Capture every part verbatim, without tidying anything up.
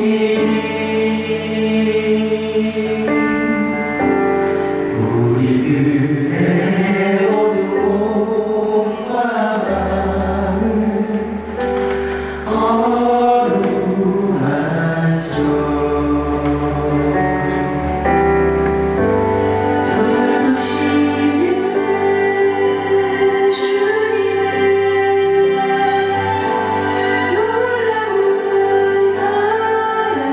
놀라운 사랑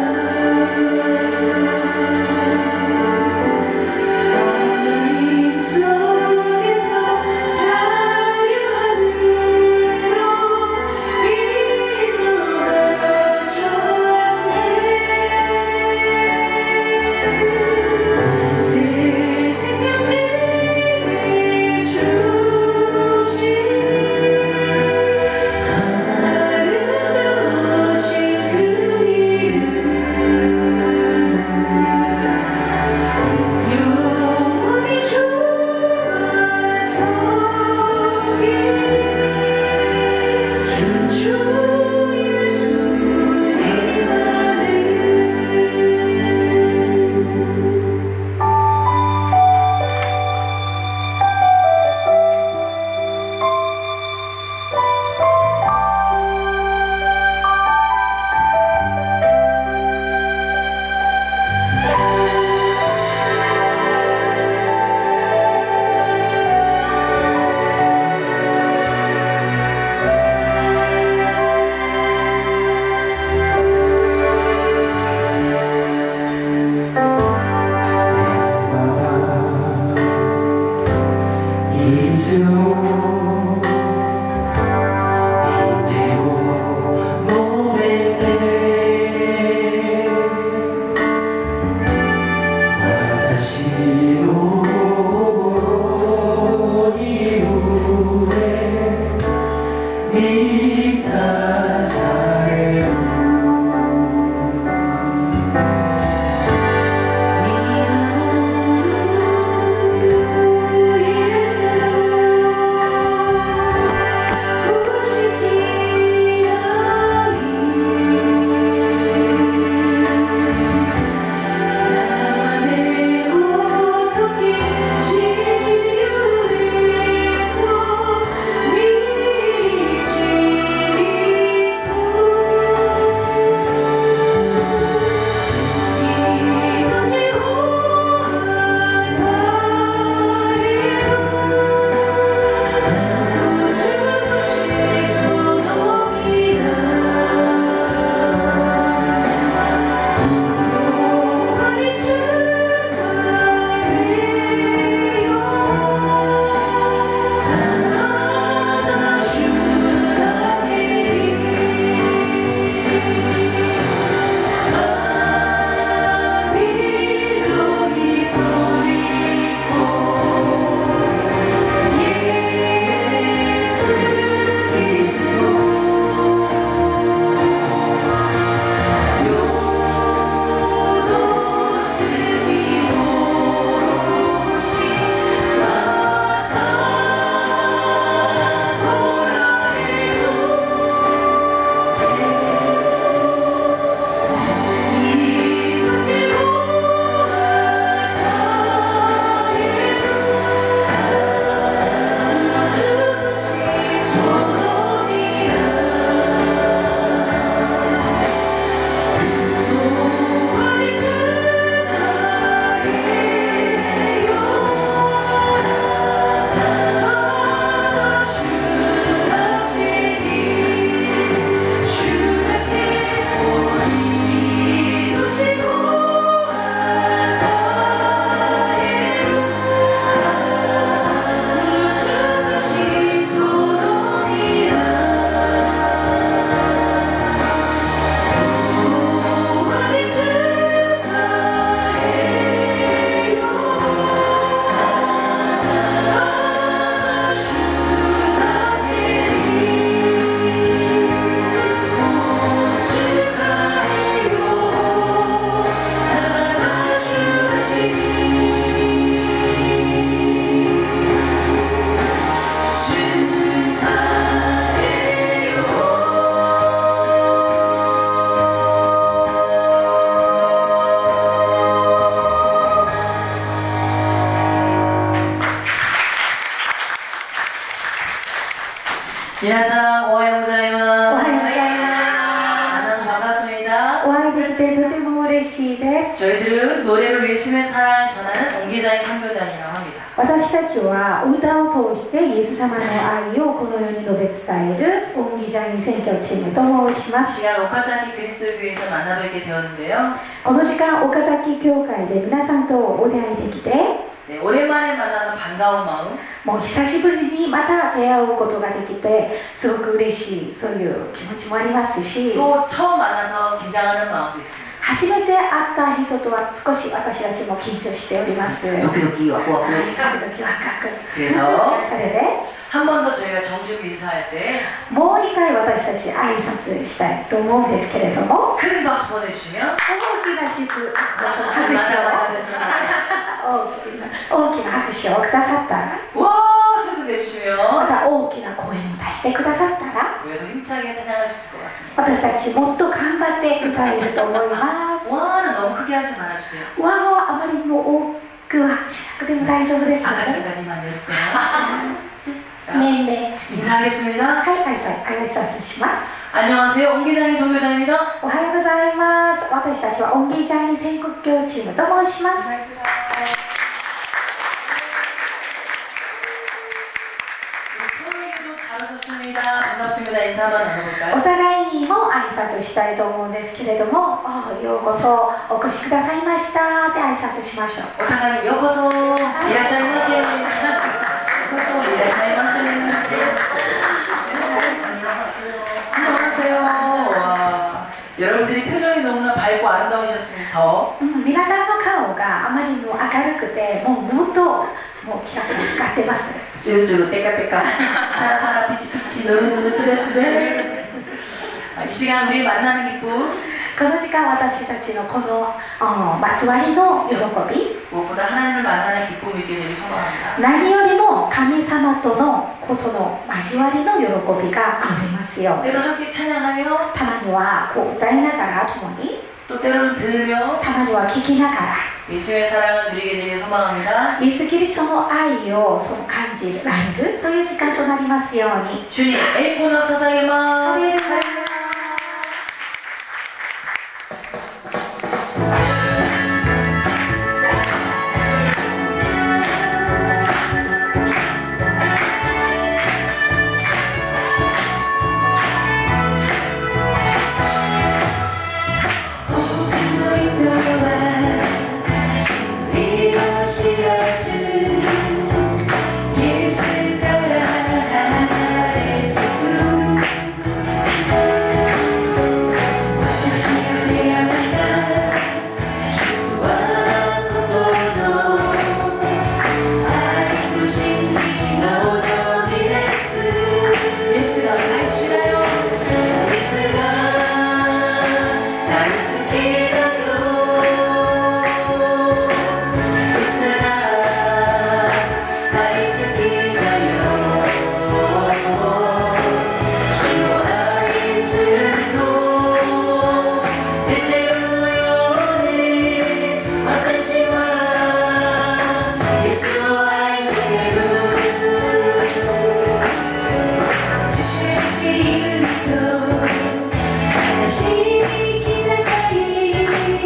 저희들은 노래로 예수님의 사랑 전하는 옹기장의 선교단이라고 합니다. 私たちは歌を通してイエス様の愛をこの世に述べ伝えるオンギジャニ宣教チームと申します。 시간 오카자키 그리스도교회에서 만나뵙게 되었는데요. この時間岡崎教会で皆さんとお出会いできて 네, 오랜만에 만나서 반가운 마음. もう久しぶりにまた出会うことができてすごく嬉しいそういう気持ちもありますし 또 처음 만나서 긴장하는 마음도 있습니다. 初めて会った人とは少し私たちも緊張しております。 도끼도끼 와꾸 와꾸. ドキドキワクワク。 그래서 それで 한 번 더 저희가 정식으로 인사할 때 もう一回私たち挨拶したいと思うんですけれども 큰 박수 보내주시면 大きな拍手を大きな大きな拍手をくださったら 와 소리 내주시면 また大きな声も出してくださったら 더 힘차게 찬양하실 것 같습니다. 私たちもっと頑張って歌えると思います。 와는 너무 크게 하지 말아주세요. 輪をあまりにも大きくはしなくても大丈夫ですので 아까지까지만 열게요. 年齢 인사하겠습니다. はい、はい、はい、挨拶します。 안녕하세요. 옹기장의 선교단입니다. おはようございます。私たちはオンギージャニ全国教チームと申します。 서로에게도 잘 오셨습니다. 반갑습니다. 인사 한번 お 나눠볼까요? 互いにも挨拶したいと思うんですけれども、あようこそお越しくださいましたって挨拶しましょう。 오사카니 요코소 이라샤이마세. 요코소 이라샤이마세. 안녕하세요. 와, 여러분들이 표정이 너무나 밝고 아름다우셨으니 더 うん、皆さんの顔があまりにも明るくて、もうもっともうキラキラ光ってます。 쭈루쭈루 떼까떼까 하나하나 피치피치 노릇노릇 스레스레. 이 시간 우리 만나는 기쁨 この時間私たちのこのあまつわりの喜び 무엇보다 하나님을 만나는 기쁨을 있게 되길 소망합니다. 何よりも神様とのその交わりの喜びがありますよ。 때로 함께 찬양하며 たまにはこう歌いながら共に 또 때로는 들으며 たまには聞きながら 예수의 사랑을 누리게 되길 소망합니다. イエス・キリストの愛をその感じられるそういう時間となりますように。 주님栄光を捧げます。 しいきなさい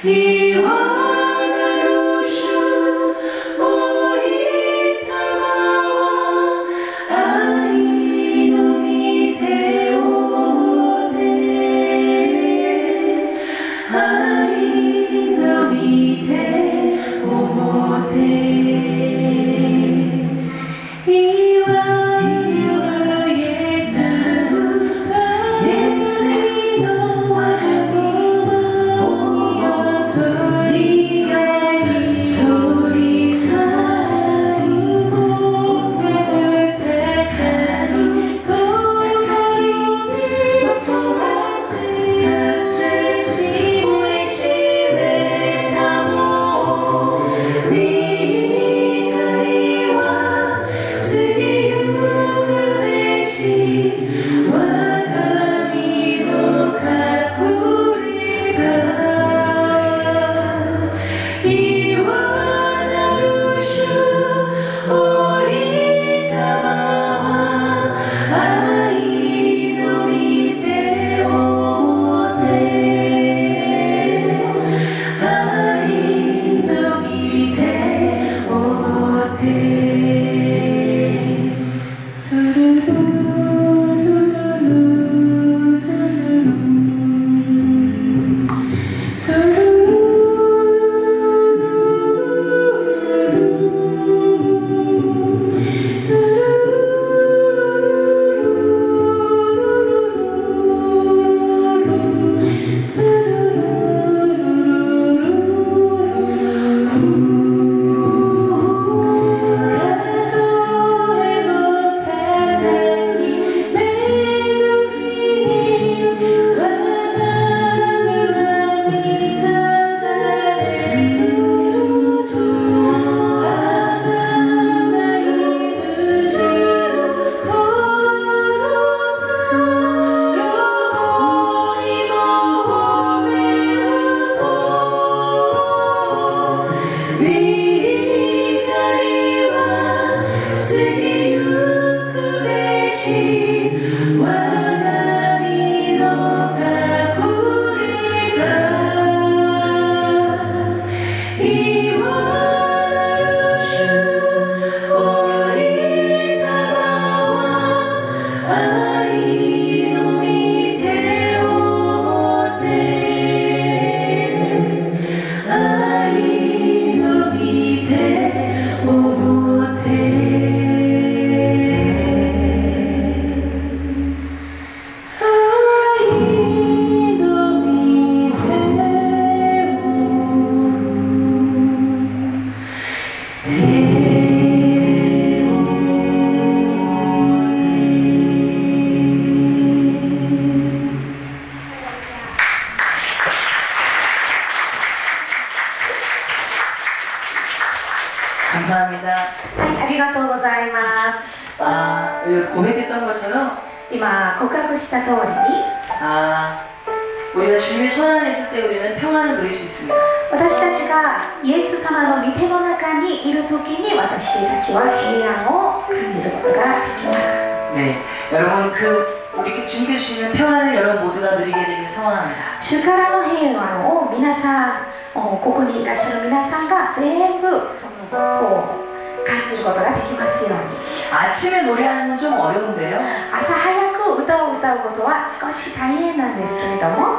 감사합니다. はい、ありがとうございます。 아, 고백했던 것처럼 今告白した通りに 아, 우리가 주님의 손 안에 있을 때 우리는 평안을 누릴 수 있습니다. 私たちがイエス様の御手の中にいるときに私たちは平安を感じることができます。 네, 여러분 그 우리 주님께서 주시는 평안을 여러분 모두가 누리게 되길 소원합니다. 主からの平安を皆さん、ここにいらっしゃる皆さんが全部そのこう感じることができますように。 아침에 노래하는 건 좀 어려운데요. 朝早く歌を歌うことは少し大変なんですけれども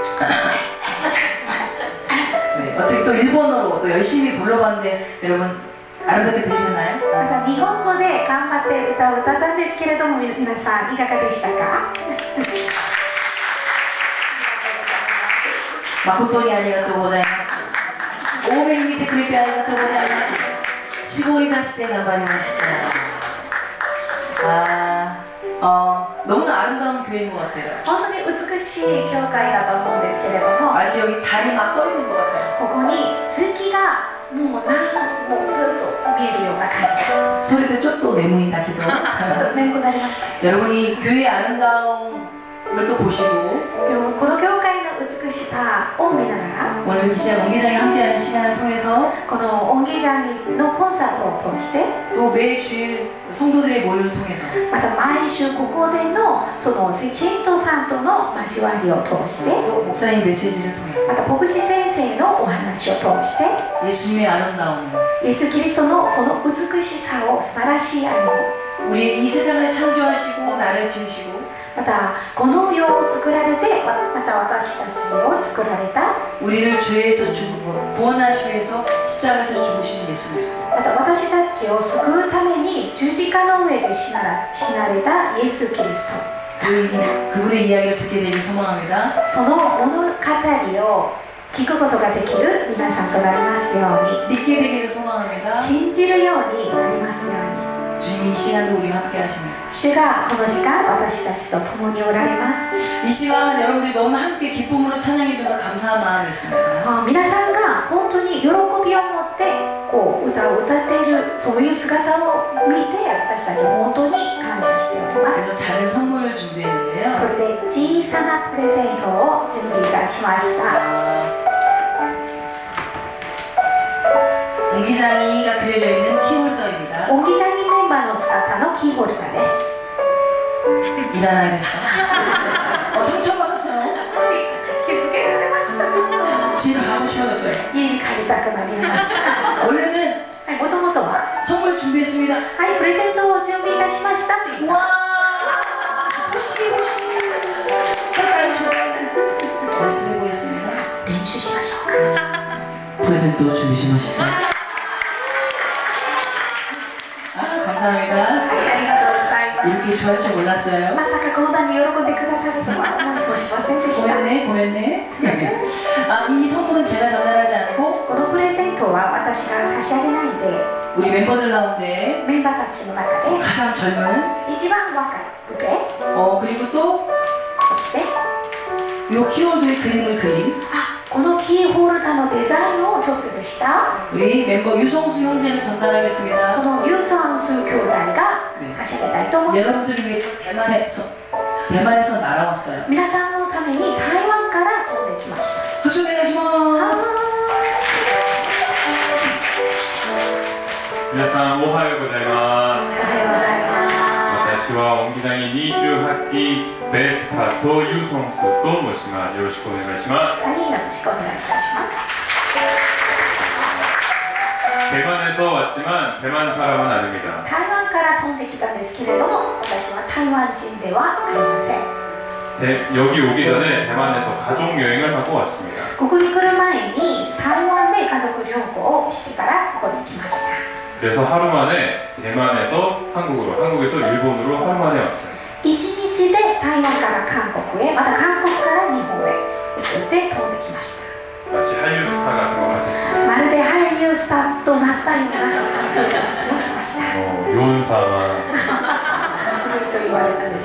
네, 어떻게 또 일본어로 또 열심히 불러봤는데 여러분 아름답게 들으셨나요? また日本語で頑張って歌を歌ったんですけれども皆さんいかがでしたか？ 誠にありがとうございます。多めに見てくれてありがとうございます。絞り出して頑張りました。あー、あー、너무나 아름다운 교회인 것 같아요. 本当に美しい教会だと思うんですけれども 아직 여기 달이 막 떠 있는 것 같아요. ここに月がもう何本もずっと見えるような感じです。 소리도 좀 내모인다 기도. ちょっと眠くなりました。 여러분이 교회의 아름다움을 또 보시고 この教会の美しさを見ながら 오늘 이 시간 옹기장이 함께하는 시간을 통해서 この音義団のコンサートを通して 또 매주 성도들의 모임을 통해서 また毎週ここでのその信徒さんとの交わりを通して 또 목사님 메시지를 통해서 また牧師先生の話を通して 예수님의 아름다움, イエス・キリストのその美しさを素晴らしい愛を 우리 이 세상을 창조하시고 나를 지으시고 またこの世を作られてまた私たちを作られた 우리를 죄에서 죽고 구원하시기 위해서 십자가에서 죽으신 예수 그리스도 また私たちを救うために十字架の上で死なら死なれたイエス・キリスト 그, 그분의 이야기를 듣게 되길 소망합니다. その物語を聞くことができる皆さんとなりますように 믿게 되기를 소망합니다. 信じるようになりますように 주님이 이 시간도 우리와 함께 하십니다. 主がこの時間私たちと共におられます 이 시간 여러분들이 너무 함께 기쁨으로 찬양해 주셔서 감사한 마음이 있습니다. あ皆さんが本当に喜びを持ってこう歌を歌っているそういう姿を見て私たちは本当に感謝しております 그래서 작은 선물을 そ 준비했는데요. れで小さなプレゼントを準備いたしました 옹기장이가 그려져 있는 키홀더입니다. オンギザギメンバーの姿のキーホルダーです 일어나겠어? 어, 상처받았어요. 집에 가고 싶어졌어요. 家に帰りたくなりました 원래는 はいもともとは 선물 준비했습니다. はいプレゼントを準備いたしましたという 와! 혹시 혹시 연습해보겠습니다. 練習しましょうか 프레젠토 준비시마시죠. 아, 감사합니다. はいありがとうございます 이렇게 좋아할 줄 몰랐어요. まさかこんなに喜んでくださるとは思いもしませんでした 고맙네, 고맙네. 아, 이 선물은 제가 전달하지 않고 このプレゼントは私が差し上げないで 우리 멤버들 가운데 メンバーたちの中で 가장 젊은 一番若い腕 어 그리고 또 そして 요 키워드의 그림을 그린 あこのキーホルダーのデザインを調節した 우리 멤버 유성수 형제를 そ 전달하겠습니다. のユーサンス兄弟が差し上げたいと思います 여러분들을 위해 대만에서 대만에서 날아왔어요. 皆さんのために台湾から飛んできました 박수 내주시면 皆さんおはようございまおはようございますす。私は音木谷にじゅうはっきベースカートユーソンスと申します。よろしくお願いします。 ふたりよろしくお願いいたします 대만에서 왔지만 대만 사람은 아닙니다. 台湾から飛んできたんですけれども私は台湾人ではありません 대, 여기 오기 전에 대만에서 가족 여행을 하고 왔습니다. ここに来る前に台湾で家族旅行をしてからここに来ました 그래서 하루 만에 대만에서 한국으로, 한국에서 일본으로 하루 만에 왔어요. 一日で台湾から韓国へまた韓国から日本へ移って飛んできました 마치 한류 스타 같은 것 같았습니다. まるで俳優スターとなったようなそんな風な気もしました 어, 요은사만 と言われたんです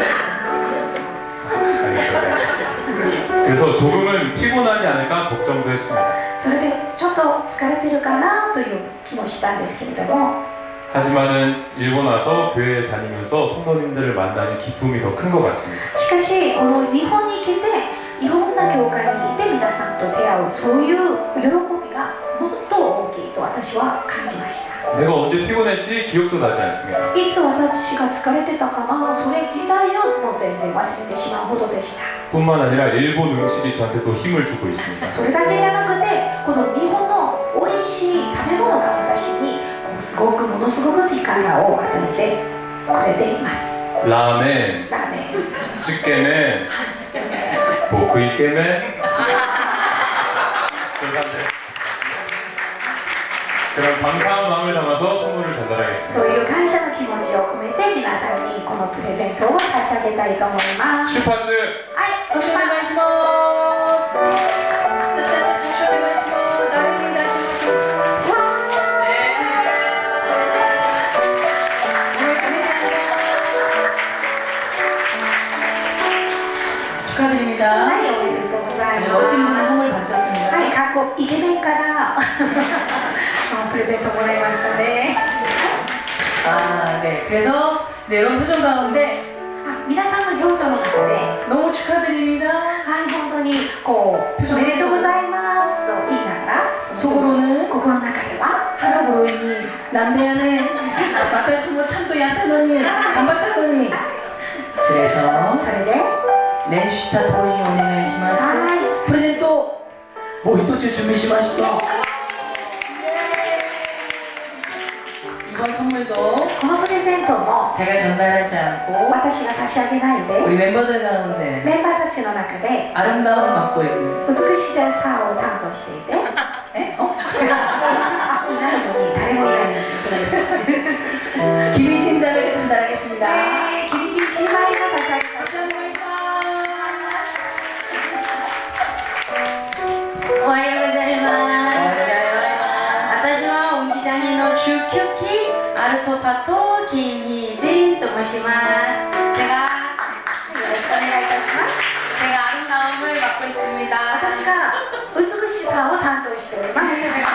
그래서 조금은 피곤하지 않을까 걱정도 했습니다. それでちょっと疲れてるかなという気もしたんですけれども 하지만은 일본 와서 교회에 다니면서 성도님들을 만나는 기쁨이 더 큰 것 같습니다. しかしこの日本に来ていろんな教会にいて皆さんと出会うそういう喜びがもっと大きいと私は感じました 내가 언제 피곤했지 기억도 나지 않습니다. いつ私が疲れてたかなそれ自体をもう全然忘れてしまうほどでした 뿐만 아니라 일본 음식이 저한테 또 힘을 주고 있습니다. それだけじゃなくてこの日本の美味しい食べ物が私にすごくものすごく力を与えてくれています 라멘, ラーメン 찌개멘, 보크이케멘. 그럼 감사한 마음을 담아서 선물을 そう 전달하겠습니다. いう感謝の気持ちを込めて皆さんにこのプレゼントを差し上げたいと思います 슈퍼츠 はい、 박수 내주시면 박수 내주시면 나를 다시마시고 축하드립니다. はい、おめでとうござい 아주 ます 멋진 분의 선물 받으셨습니다. はい、韓国イケメンからプレゼントもらいましたね 아, 네. 그래서 네, 여러분 표정 가운데 あ皆さんの表情の中で 너무 축하드립니다. はい、本当にこうおめでとうございますと言いながら 속으로는 心の中では 하나부로이니 남대하네. 마타시 뭐 참도 약하더니 간박하더니. 그래서 それで 렌슈타 토이 오네가이시마스. はい 프레젠토 뭐一つ準備しました. 이번 선물도 このプレゼントも 제가 전달하지 않고 私が差し上げない 우리 で 멤버들 가운데 メンバーたちの中で 아름다움을 맡고 있는 美しさを担当していて 에? 어? あいないのに誰もいないんですそれです 김희진 자매를 전달하겠습니다. ねえ君に姉妹が差し上げた 박수 한번 해주세요. 오하요 고자이마스. 私は音기장인の中級期アルトパト金희진と申します。 제가 よろしくお願いいたします 제가 아름다움을 맡고 있습니다. 私が美しさを担当しております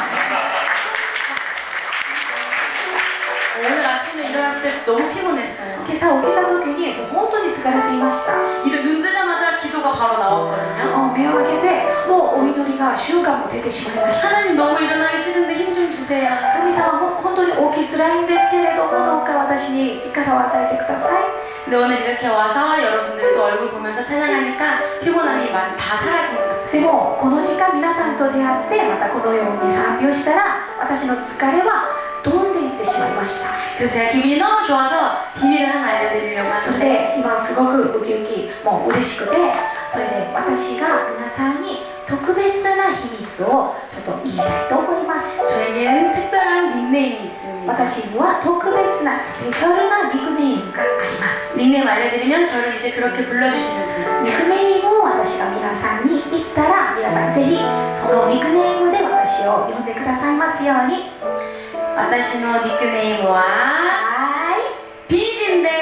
오늘 아침에 일어났을 때 너무 피곤했어요. 今朝起きた時にもう本当に疲れていました 이제 눈 뜨자마자 기도가 바로 나왔거든요. 目を開けてもうお祈りが習慣も出てしまいました 하나님 너무 일어나기 싫은데 힘 좀 주세요. 神様も本当に起きづらいんですけれどもどうか私に力を与えてください 근데 오늘 이렇게 와서 여러분들도 얼굴 보면서 찬양하니까 피곤함이 많이 다 사라진 것 같아요. でもこの時間皆さんと出会ってまたこのように賛美をしたら私の疲れは飛んでいってしまいました 그래서 제가 기분이 너무 좋아서 비밀을 하나 알려드리려고 それ 하는데 で今すごくウキウキもう嬉しくてそれで私が皆さんに特別な秘密をちょっと言いたいと思います 저에게는 특별한 닉네임이 있습니다. 私には特別なスペシャルなニックネームがあります 닉네임 알려드리면 저를 이제 그렇게 불러주시면 돼요. ニックネームを私が皆さんに言ったら皆さんぜひそのニックネームで私を呼んでくださいますように私のニックネームははい 비진です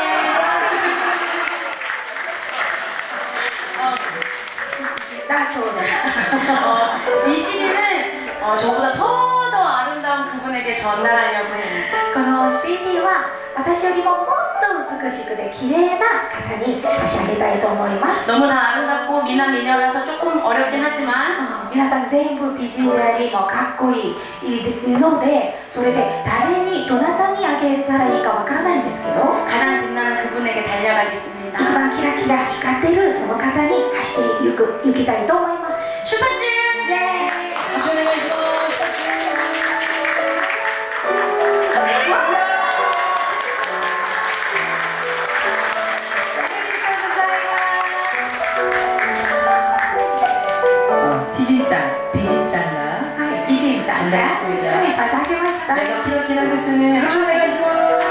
だそうです 어, 이 씨디는 어, 저보다 더 더 아름다운 그분에게 전달하려고 해요. この シーディー は私よりももっと美しくて綺麗な方に差し上げたいと思います 너무 다 아름답고 미남 미녀라서 조금 어렵긴 하지만 皆さん全部美人でありもうかっこいいいいのでそれで誰にどなたにあげたらいいかわからないんですけど 가장 빛나는 그분에게 一 달려가겠습니다. 番キラキラ光っているその方に走っていく行きたいと思います 출발! イエーイ 박수 보내주시고 美人ちゃん、美人ちゃんがはい、美人さんがはい、差し上げました 내가 키라키라 됐으네. 박수 보내주시고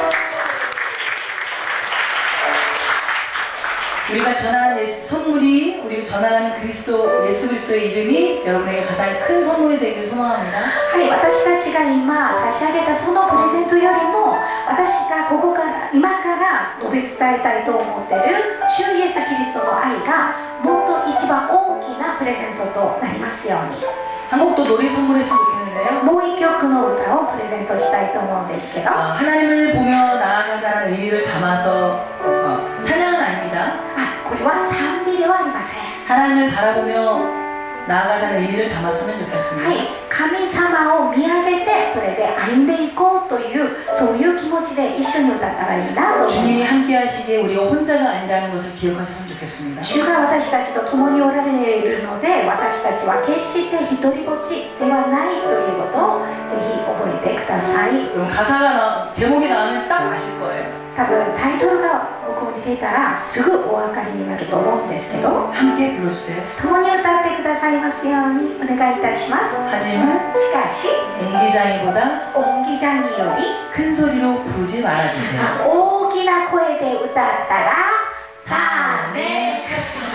우리가 전하는 선물이 우리가 전하는 그리스도 예수 그리스도의 이름이 여러분에게 가장 큰 선물이 되기를 소망합니다. はい、私たちが今差し上げたそのプレゼントよりも私がここから今から述べ伝えたいと思っている主イエスキリストの愛がもっと一番大きなプレゼントとなりますように 한 곡도 노래 선물했으면 좋겠는데요. もう一曲の歌をプレゼントしたいと思うんですけど 어, 하나님을 보며 나아가자는 의미를 담아서 어, 찬양은 아닙니다. あこれは賛美ではありません 하나님을 바라보며 나아가자는 의미를 담았으면 좋겠습니다. はい、神様を見上げてそれで歩んでいこうというそういう気持ちで一緒に歌ったらいいなと思います 주님이 함께 하시기에 우리가 혼자가 아니라는 것을 기억하셨으면 좋겠습니다. 主が私たちと共におられるので私たちは決して一人ぼっちではないということをぜひ覚えてください 그럼 가사가 나, 제목이 나오면 딱 아실 거예요. 多分タイトルが向こうに出たらすぐお分かりになると思うんですけど 함께 불러주세요. 共に歌ってくださいますようにお願いいたします 하지만 しかし演技장이보다 音技団により 큰 소리로 부르지 말아주세요. 大きな声で歌ったらダメ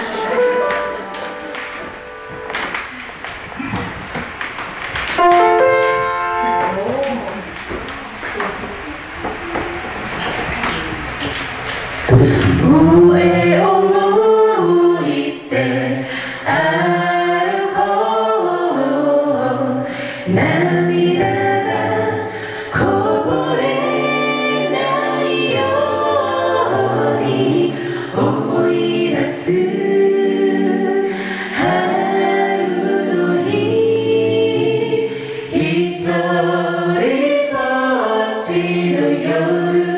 上を向いて歩こう涙がこぼれないように思い出す春の日一人ぼっちの夜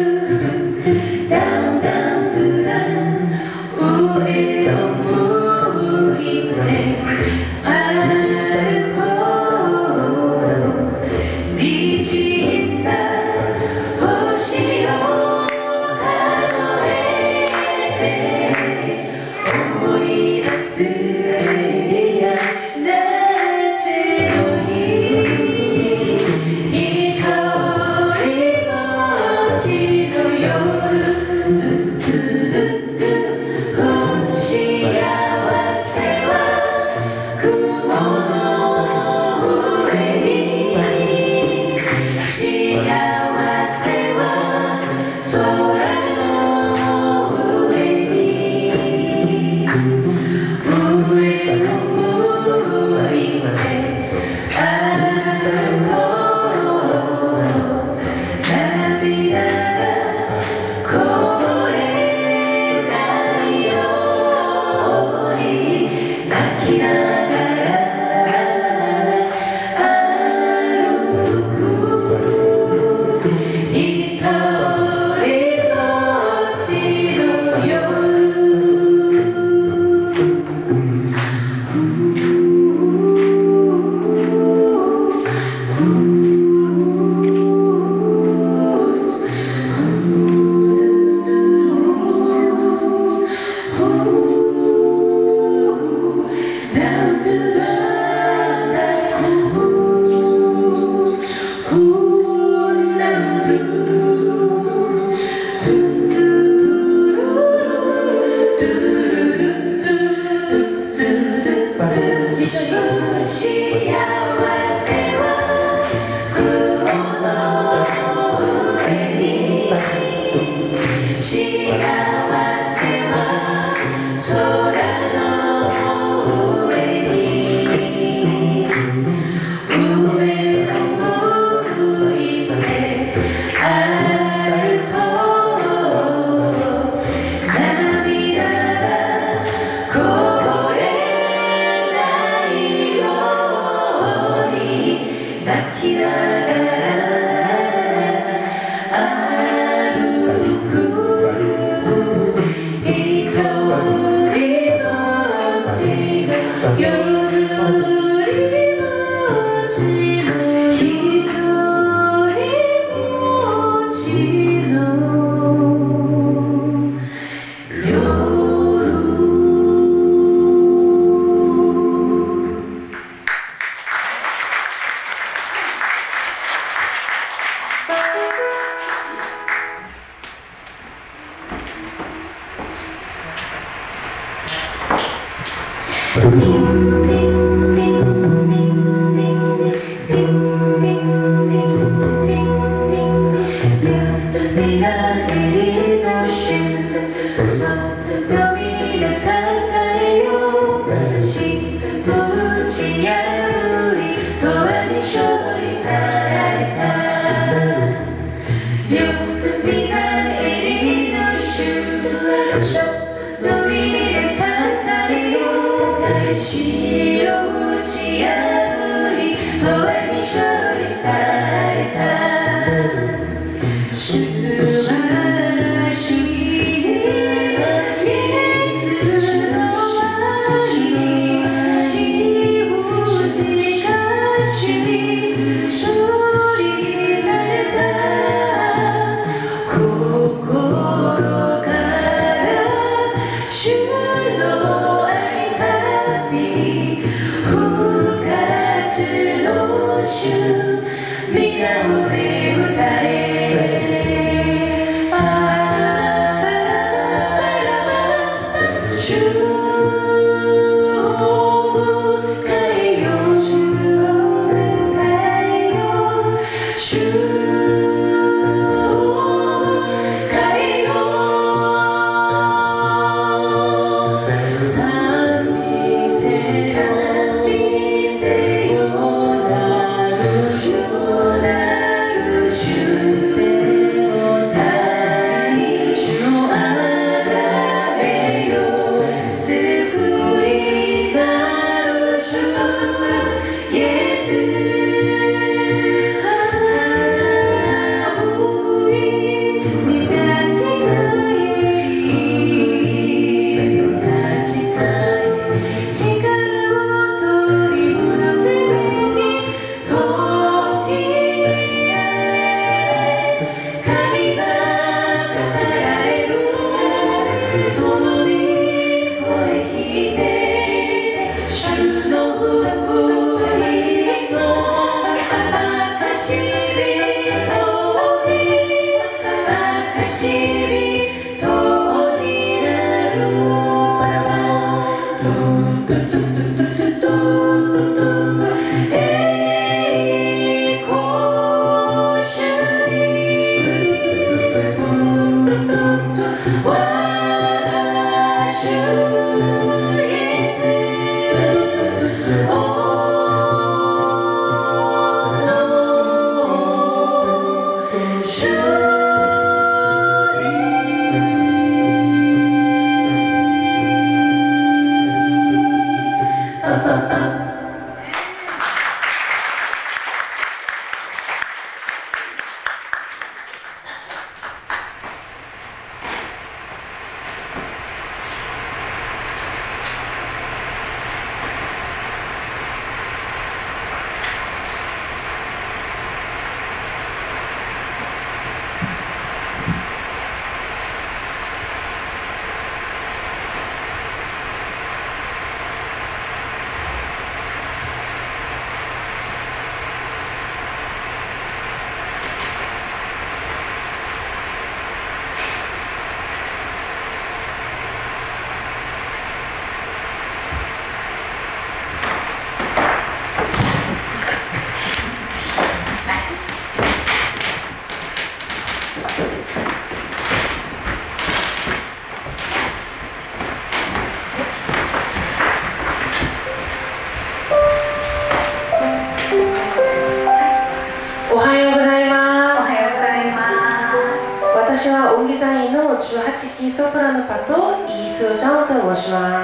じゅうはちキーソプラノパとイ・スージャンと申します。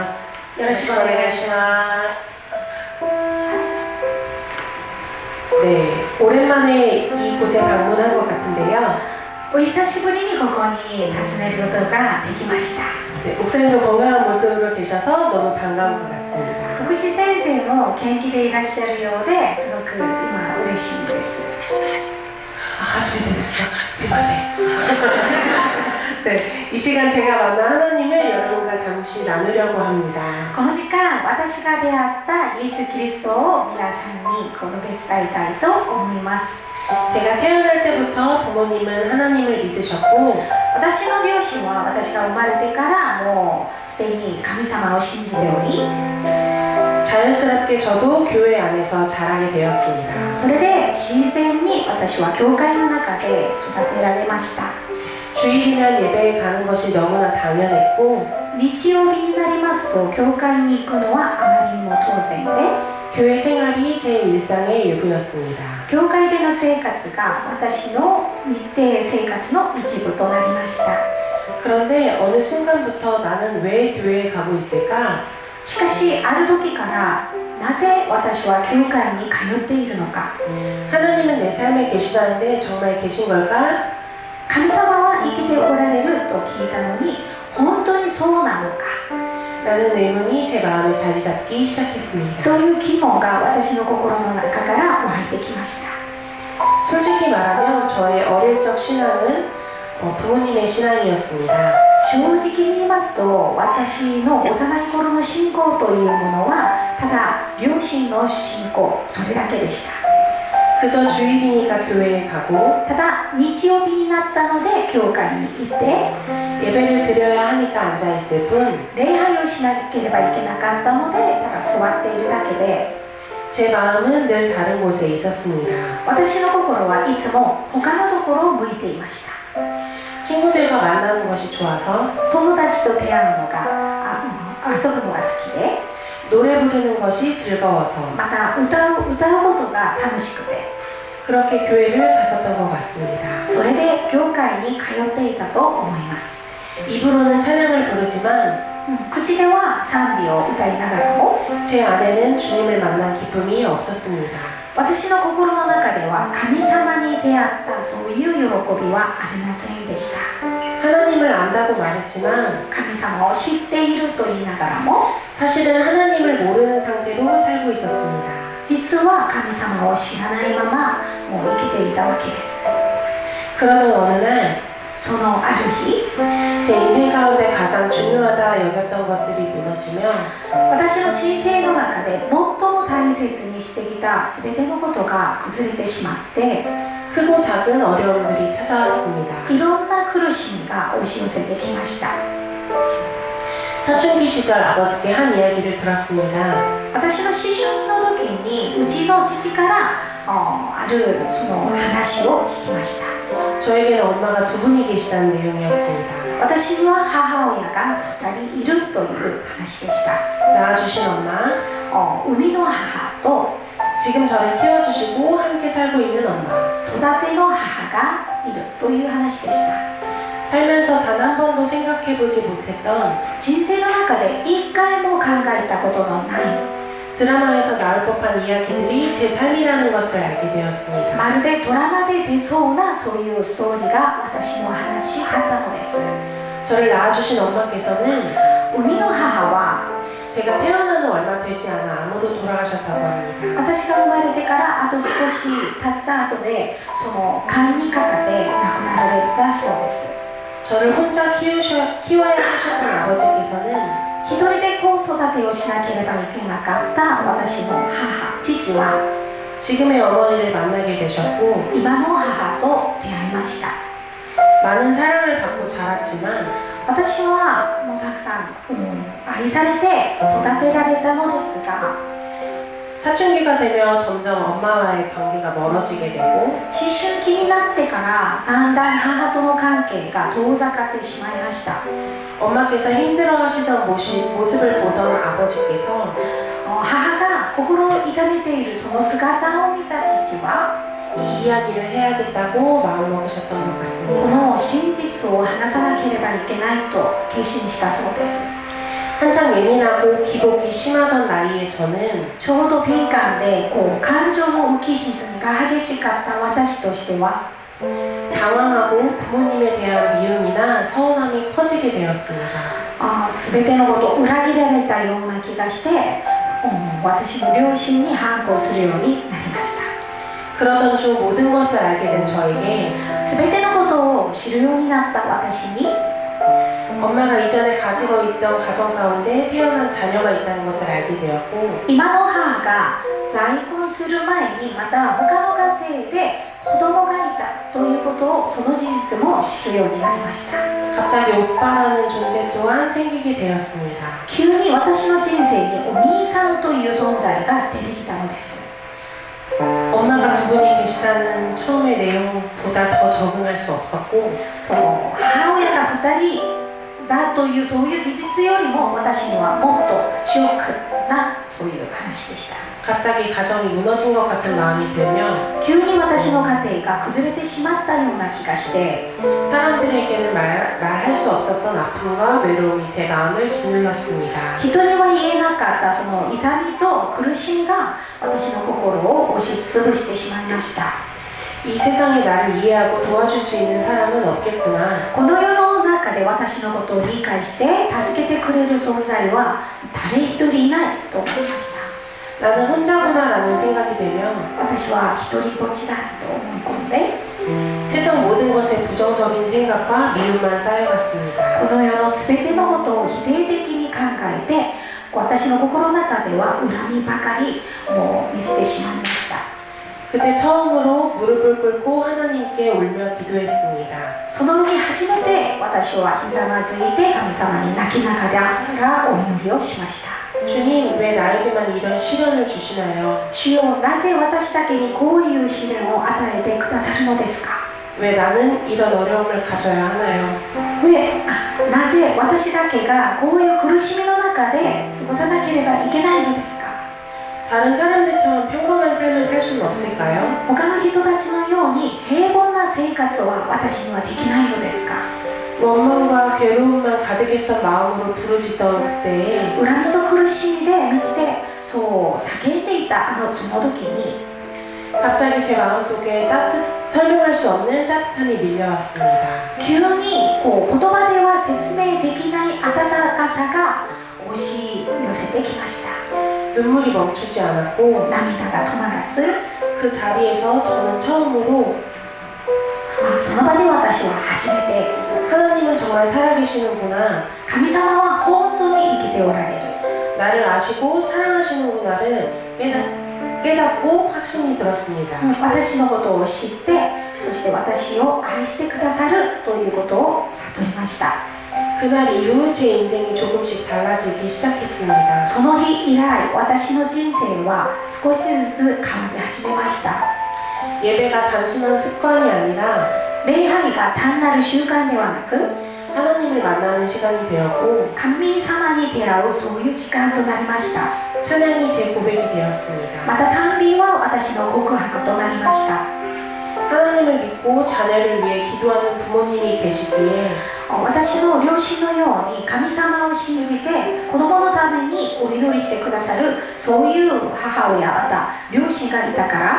よろしくお願いします。네, 오랜만에 이곳에 방문한 것 같은데요. お久しぶりにここに訪ねることができました。 네, 목사님도 건강한 모습으로 계셔서 너무 반가운 것 같습니다. 福士先生も元気でいらっしゃるようですごく今嬉しいです。 아,初めてですか? すいません. 네, 이 시간 제가 만난 하나님을 여러분과 잠시 나누려고 합니다. この時間、私が出会ったイエス・キリストを皆さんにこの別伝えたいと思います。 제가 태어날 때부터 부모님은 하나님을 믿으셨고 私の両親は私が生まれてからもうすでに神様を信じており 자연스럽게 저도 교회 안에서 자라게 되었습니다. それで自然に私は教会の中で育てられました。 주일이면 예배에 가는 것이 너무나 당연했고 日曜日になりますと教会に行くのはあまりにも当然で 교회 생활이 제 일상의 일부였습니다. 教会での生活が私の日程生活の一部となりました。 그런데 어느 순간부터 나는 왜 교회에 가고 있을까? しかしある時からなぜ私は教会に通っているのか 하나님은 내 삶에 계시다는데 정말 계신 걸까? 神様は生きておられると聞いたのに本当にそうなのか 라는 의문이 제 마음에 자리 잡기 시작했습니다. という疑問が私の心の中から湧いてきました。 솔직히 말하면 저의 어릴 적 신앙은 어, 부모님의 신앙이었습니다. 正直に言いますと私の幼い頃の信仰というものはただ両親の信仰それだけでした。 그저 주일이니까 교회에 가고 ただ日曜日になったので教会に行って 예배를 드려야 하니까 앉아있을 뿐 礼拝をしなければいけなかったのでただ座っているだけで 제 마음은 늘 다른 곳에 있었습니다. 私の心はいつも他のところを向いていました。 친구들과 만나는 것이 좋아서 友達と出会うのがあ遊ぶのが好きで 노래 부르는 것이 즐거워서 また歌う歌うことが楽しくて 그렇게 교회를 갔었던 것 같습니다. それで教会に通っていたと思います。 입으로는 찬양을 부르지만 口では賛美を歌いながらも 제 안에는 주님을 만난 기쁨이 없었습니다. 私の心の中では神様に出会ったそういう喜びはありませんでした。 하나님을 안다고 말했지만 神様を知っていると言いながらも 사실은 하나님을 모르는 상태로 살고 있었습니다. 実は神様を知らないままもう生きていたわけです。 그러던 어느 날 そのある日 제 인생 가운데 가장 중요하다 여겼던 것들이 무너지며 私の人生の中で最も大切にしてきた全てのことが崩れてしまって 크고 작은 어려움들이 찾아왔습니다. いろんな苦しみが押し寄せてきました。 사춘기 시절 아버지께 한 이야기를 들었습니다. 私の思春の時にうちの父からああるその話を聞きました。 저에게는 엄마가 두 분이 계시다는 내용이었습니다. 私には母親がふたりいるという話でした。 낳아주신 엄마, あ生みの母と 지금 저를 키워주시고 함께 살고 있는 엄마. 育ての母がいるという話でした。 살면서 단 한 번도 생각해보지 못했던 人生の中で一回も考えたことのない 드라마에서 나올 법한 이야기들이 제 삶이라는 것을 알게 되었습니다. まるでドラマで出そうなそういうストーリーが私の話だったのです。 저를 낳아주신 엄마께서는 生みの母は 제가 태어나는 얼마 되지 않아 암으로 돌아가셨다고 합니다. 私が生まれてからあと少し経った後でその肝にかかって亡くなられたそうです。 저를 혼자 키우셔, 키워야 하셨던 아버지께서는 一人で子育てをしなければいけなかった私の母、父は 지금의 어머니를 만나게 되셨고 今の母と出会いました。 많은 사랑을 받고 자랐지만 私はもうたくさん、うん、愛されて育てられたのですが 사춘기가 되며 점점 엄마와의 관계가 멀어지게 되고 思春期になってからだんだん母との関係が遠ざかってしまいました。 엄마께서 힘들어하시던 모습, 모습을 보던 아버지께서 母が心を痛めているその姿を見た父は 이 이야기를 해야겠다고 마음먹으셨던 것 こ 같습니다. の真実を話さなければいけないと決心したそうです。 한창 예민하고 기복이 심하던 나이에 저는 ちょうど敏感でこう感情の浮き沈みが激しかった私としては 당황하고 부모님에 대한 미움이나 서운함이 커지게 되었습니다. あ全てのことを裏切られたような気がして、うん、私の両親に反抗するようになりました。 그러던 중 모든 것을 알게 된 저에게 全てのことを知るようになった私に 엄마가 이전에 가지고 있던 가정 가운데 태어난 자녀가 있다는 것을 알게 되었고 今の母が再婚する前にまた他の家庭で子供がいたということをその事実も知るようになりました。 갑자기 오빠라는 존재 또한 생기게 되었습니다. 急に私の人生にお兄さんという存在が出てきたのです。 엄마가 두 분이 계시다는 처음의 내용보다 더 적응할 수 없었고 その母親がふたりだというそういう事実よりも私にはもっとショックなそういう話でした。 갑자기 가정이 무너진 것 같은 마음이 들며 急に私の家庭が崩れてしまったような気がして 사람들에게는 말, 말할 수 없었던 아픔과 외로움이 제 마음을 짓눌렀습니다. 人には言えなかったその痛みと苦しみが私の心を押しつぶしてしまいました。 이 세상에 나를 이해하고 도와줄 수 있는 사람은 없겠구나. この世の中で私のことを理解して助けてくれる存在は誰一人いないと思いました。 나는 혼자구나라는 생각이 되며 私は一人ぼっちだと思い込んで 세상 모든 것에 부정적인 생각과 미움만 쌓여갔습니다. この世の全てのことを否定的に考えて私の心の中では恨みばかりもう満ちてしまいました。 그때 처음으로 무릎을 꿇고 하나님께 울며 기도했습니다. その時初めて私はひざまずいて神様に泣きながらお祈りをしました。 주님, 왜 나에게만 이런 시련을 주시나요? 主よ、なぜ私だけにこういう試練を与えてくださるのですか？ 왜 나는 이런 어려움을 가져야 하나요? 上あなぜ私だけがこういう苦しみの中で過ごさなければいけないのですか？ 다른 사람들처럼 평범한 삶을 살 수는 없을까요? 他の人たちのように平凡な生活は私にはできないのですか？ 원망과 괴로움만 가득했던 마음으로 부르짖던 그때에 恨みと苦しみで満ちてそう叫んでいたあのその時に 갑자기 제 마음속에 따뜻, 설명할 수 없는 따뜻함이 밀려왔습니다. 急にこう言葉では説明できない温かさが押し寄せてきました。 눈물이 멈추지 않았고 涙が止まらず 그 자리에서 저는 처음으로 その場で私は初めて 하나님은 정말 살아계시는구나. 神様は本当に生きておられる 나를 아시고 사랑하시는구나를 깨닫, 깨닫고 확신이 들었습니다. 私のことを知ってそして私を愛してくださるということを悟りました。 그날 이후 제 인생이 조금씩 달라지기 시작했습니다. その日以来私の人生は少しずつ変わり始めました。 예배가 단순한 습관이 아니라 礼拝が単なる習慣ではなく 하나님을 만나는 시간이 되었고 神様に出会うそういう時間となりました。 찬양이 제 고백이 되었습니다. また賛美は私の告白となりました。 하나님을 믿고 자녀를 위해 기도하는 부모님이 계시기에 私の両親のように神様を信じて子供のためにお祈りしてくださるそういう母親また両親がいたから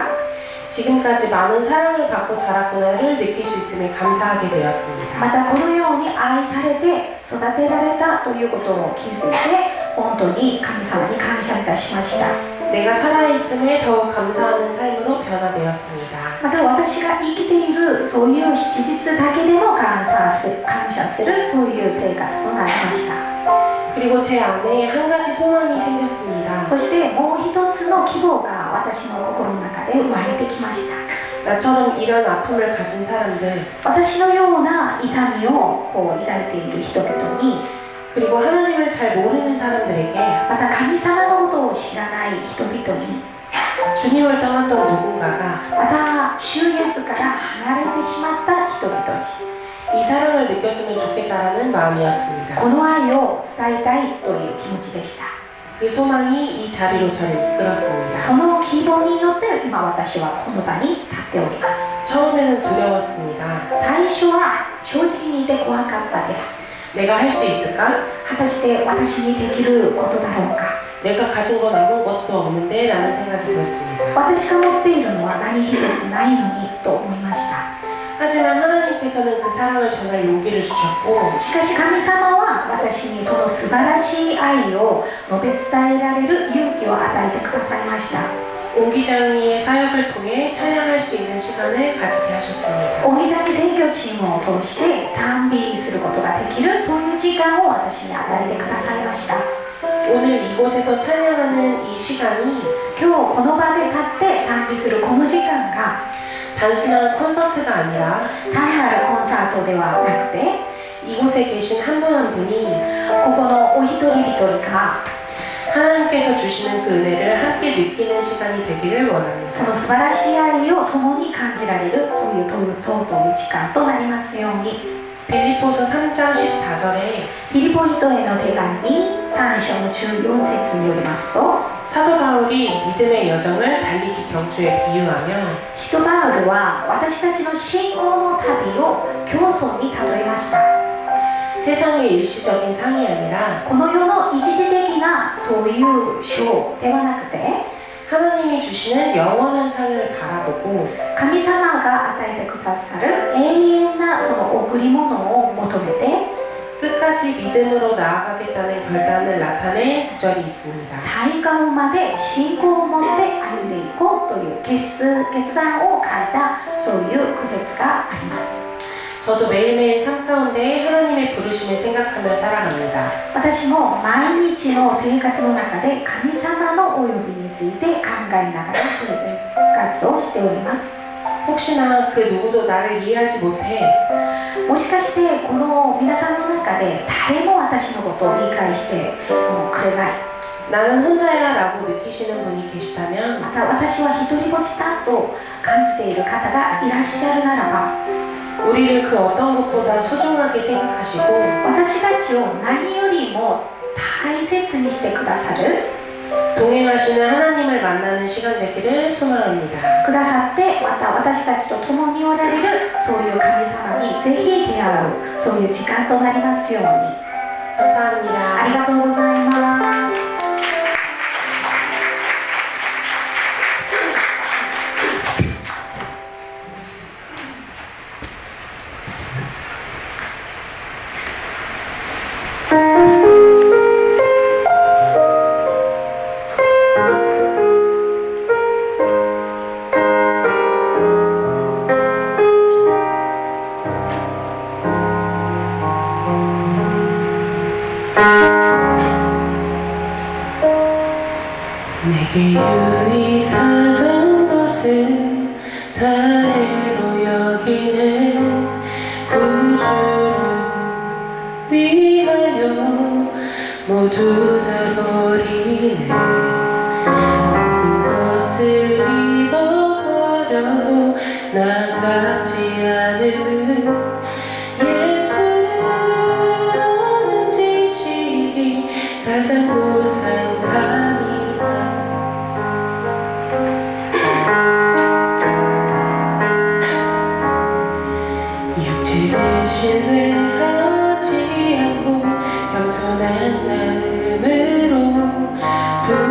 지금까지 많은 사랑을 받고 자랐구나를 느낄 수 있음에 감사하게 되었습니다. またこのように愛されて育てられたということを気づいて本当に神様に感謝いたしました。 내가 살아있음에 더욱 감사하는 삶으로 변화되었습니다. また私が生きているそういう事実だけでも感謝する、感謝するそういう生活となりました。 그리고 제 안에 한 가지 소망이 생겼습니다. そしてもう一つの希望が私の心の中で湧いてきました。 나처럼 이런 아픔을 가진 사람들 私のような痛みをこう抱いている人々に 그리고 하나님을 잘 모르는 사람들에게 また神様のことを知らない人々に 주님을 떠났던 누군가가 また主イエスから離れてしまった人々に 이 사랑을 느꼈으면 좋겠다라는 마음이었습니다. この愛を伝えたいという気持ちでした。 그 소망이 이 자리로 저를 이끌었습니다. その希望によって今私はこの場に立っております。 처음에는 두려웠습니다. 最初は正直に言って怖かったです。 내가 할 수 있을까? 果たして私にできることだろうか。 내가 가진 건 아무것도 없는데 라는 생각이 들었습니다. 私が持っているのは何一つないのにと思いました。 하지만 하나님께서는 그 사랑을 전할 용기를 주셨고 しかし神様は私にその素晴らしい愛を述べ伝えられる勇気を与えてくださいました。 옹기장이의 사역을 통해 찬양할 수 있는 시간을 가지게 하셨습니다. 大木谷選挙チームを通して賛美することができるそういう時間を私に与えてくださいました。 오늘 이곳에서 찬양하는 이 시간이 今日この場で立って賛美するこの時間が 단순한 콘서트가 아니라 単なるコンサートではなくて 이곳에 계신 한 분 한 분이 ここのお一人一人が 하나님께서 주시는 그 은혜를 함께 느끼는 시간이 되기를 そ 원합니다. の素晴らしい愛を共に感じられるそういう尊い時間となりますように 빌립보서 삼 장 십사 절에 フィリポ人への手紙さん章のじゅうよん節によりますと 사도 바울이 믿음의 여정을 달리기 경주에 비유하며 使徒パウルは私たちの信仰の旅を競争に例えました 세상의 일시적인 상이 아니라 この世の一時的なそういう賞ではなくて 하나님이 주시는 영원한 상을 바라보고 神様が与えてくださる永遠なその贈り物を求めて 끝까지 믿음으로 나아가겠다는 결단을 나타낸 구절이 있습니다. 最後まで信仰を持って歩んでいこうという決決断を書いたそういう句節があります 저도 매일매일 삶 가운데 하나님의 부르심을 생각하며 살아갑니다. 私も毎日の生活の中で神様のお呼びについて考えながら生活をしております 혹시나 그 누구도 나를 이해하지 못해 もしかしてこの皆さんの中で誰も私のことを理解してくれない 나는 혼자야 라고 느끼시는 분이 계시다면 また私は一人ぼっちだと感じている方がいらっしゃるならば 우리를 그 어떤 것보다 소중하게 생각하시고 私たちを何よりも大切にしてくださる 동행하시는 하나님을 만나는 시간 되기를 소망합니다. くださってまた私たちと共におられるそういう神様にぜひ出会うそういう時間となりますように 감사합니다. ありがとうございます 내게 유익하던 것은 다해로 여기네 구주를 위하여 모두 다 버리네 모든 것을 잃어버려도 나가지 않을 예수를 아는 지식이 가장 고상함이다 육체를 신뢰하지 않고 겸손한 마음으로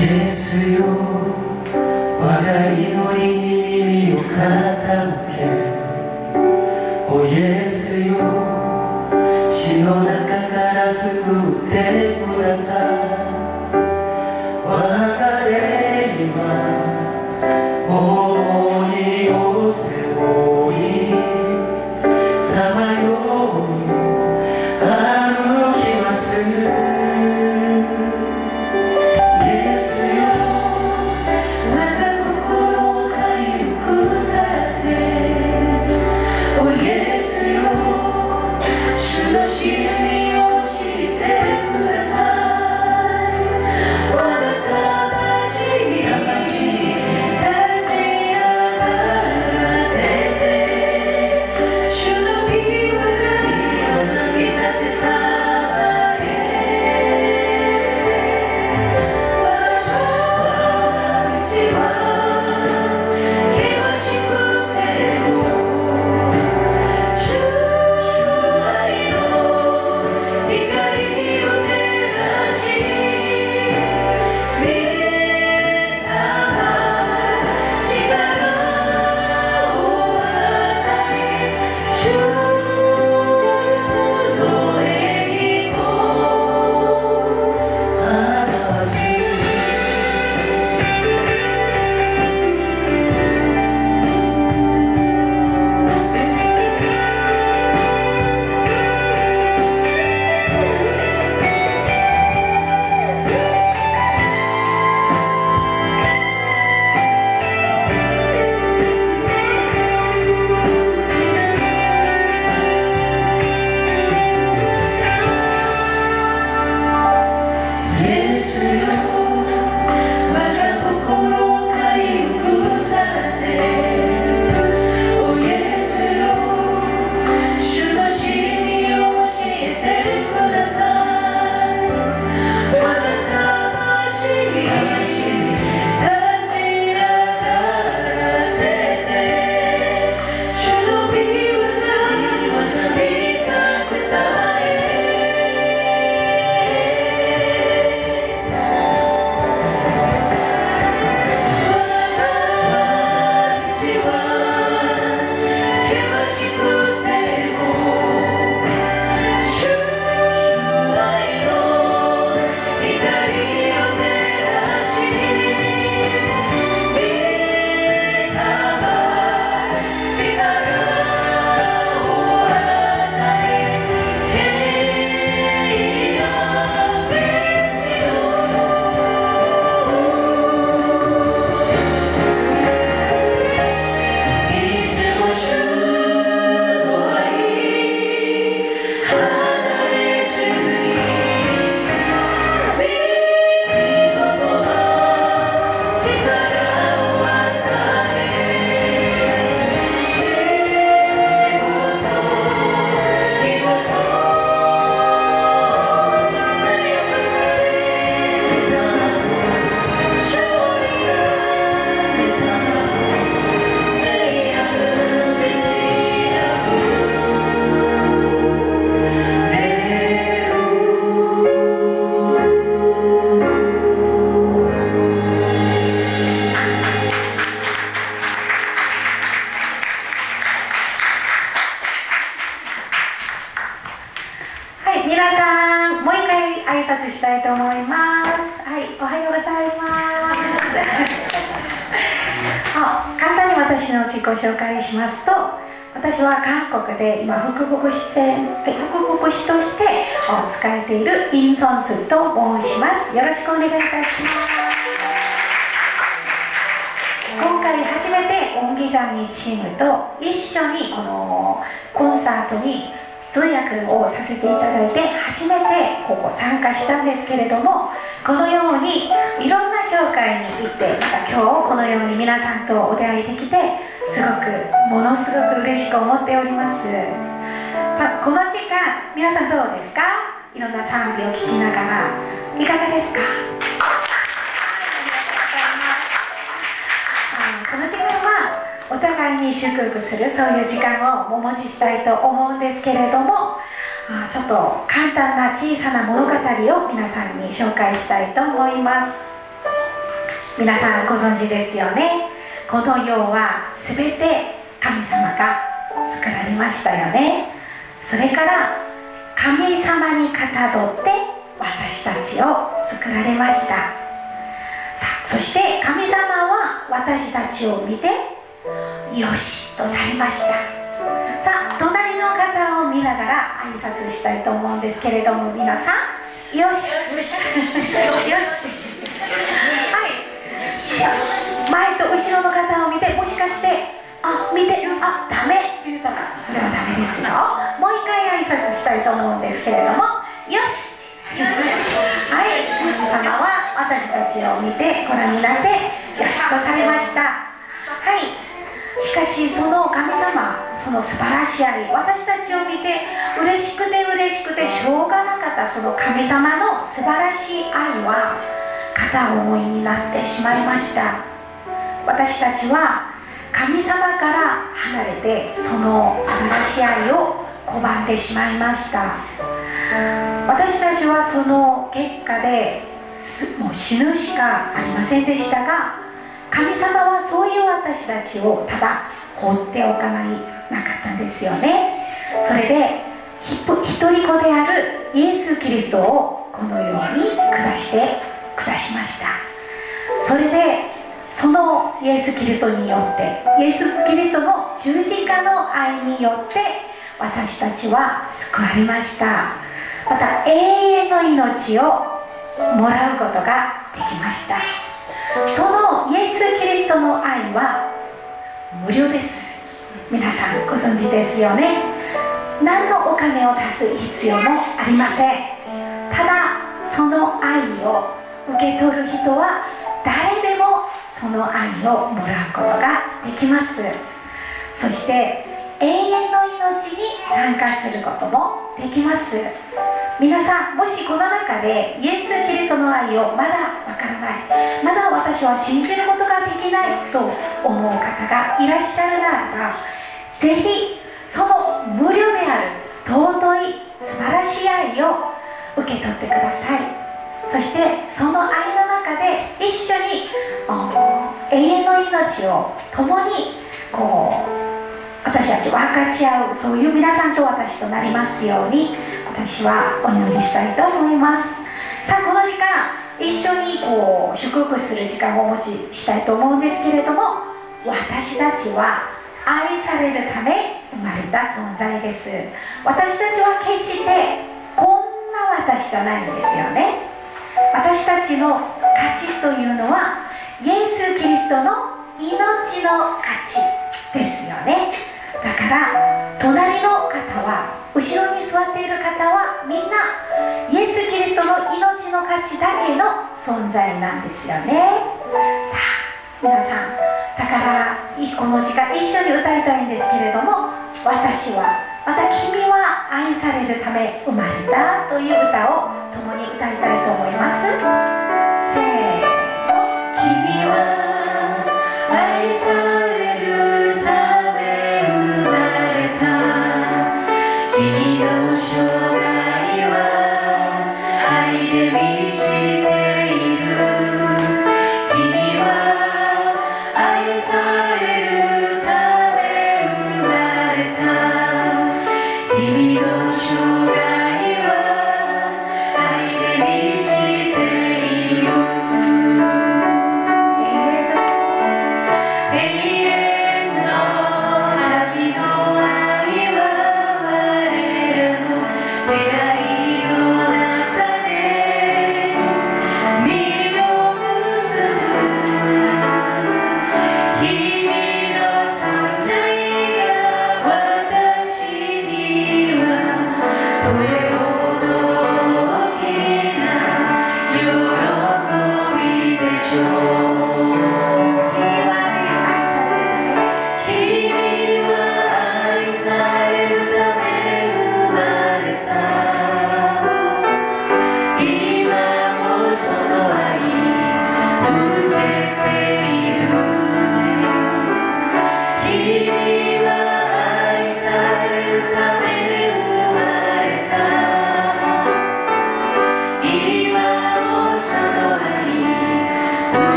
したいと思います。はい、おはようございますあ、簡単に私の自己紹介しますと、私は韓国で今副牧師で副牧師として使えているイン・ソンスと申します。よろしくお願いいたします。今回初めて音義山にチームと一緒にこのコンサートに通訳をさせていただいて初めてここ参加したんですけれども、このようにいろんな教会に行って、また今日このように皆さんとお出会いできてすごくものすごく嬉しく思っております。さあ、この時間皆さんどうですか？いろんな賛美を聞きながらいかがですか？この時間はお互いに祝福する、そういう時間をお持ちしたいと思うんですけれども、ちょっと簡単な小さな物語を皆さんに紹介したいと思います。 皆さんご存知ですよね。この世は全て神様が作られましたよね。それから神様にかたどって私たちを作られました。さあ、そして神様は私たちを見てよしとされました。さあ、隣の方を見ながら挨拶したいと思うんですけれども、皆さんよしよしよしはい、前と後ろの方を見て、もしかしてあ、見て、あ、ダメって言ったらそれはダメですよ。もう一回挨拶したいと思うんですけれども、よしはい、神様は私たちを見てご覧になってよしとされました。はい、しかしその神様、その素晴らしい愛、私たちを見て嬉しくて嬉しくてしょうがなかったその神様の素晴らしい愛は片思いになってしまいました。私たちは神様から離れてその素晴らしい愛を拒んでしまいました。私たちはその結果でもう死ぬしかありませんでしたが、神様はそういう私たちをただ放っておかないなかったんですよね。それで一人子であるイエス・キリストをこの世に下して下しました。それでそのイエス・キリストによって、イエス・キリストの十字架の愛によって私たちは救われました。また永遠の命をもらうことができました。そのイエス・キリストの愛は無料です。皆さんご存知ですよね。何のお金を出す必要もありません。ただその愛を受け取る人は誰でもその愛をもらうことができます。そして永遠の命に参加することもできます。皆さん、もしこの中でイエス・キリストの愛をまだわからない、まだ私は信じることができないと思う方がいらっしゃるならば、ぜひその無料である尊い素晴らしい愛を受け取ってください。そしてその愛の中で一緒に永遠の命を共にこう私たち分かち合う、そういう皆さんと私となりますように私はお祈りしたいと思います。さあ、この時間一緒にこう祝福する時間をお持ちしたいと思うんですけれども、私たちは愛されるため生まれた存在です。私たちは決してこんな私じゃないんですよね。私たちの価値というのはイエス・キリストの命の価値ですよね。だから隣の方は、後ろに座っている方はみんなイエス・キリストの命の価値だけの存在なんですよね。さあ皆さん、だからこの時間一緒に歌いたいんですけれども、私はまた君は愛されるため生まれたという歌を共に歌いたいと思います。せーの。君は愛されるため生まれた、君の生涯は愛で満ちている、君は愛されるため生まれた、君の生涯は愛で満ちている。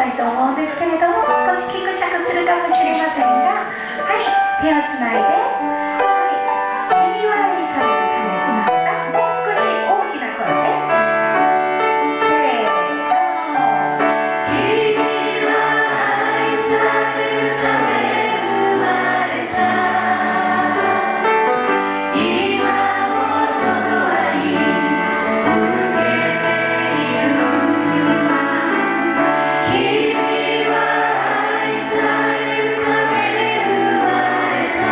したいと思うんですけれども、少しギクシャクするかもしれませんが、はい、手をつないで、はい、君は愛されるためになった。もう少し大きな声で、せーの。君は愛されるため生まれた。今もその愛受けている。君は愛されるため生まれた。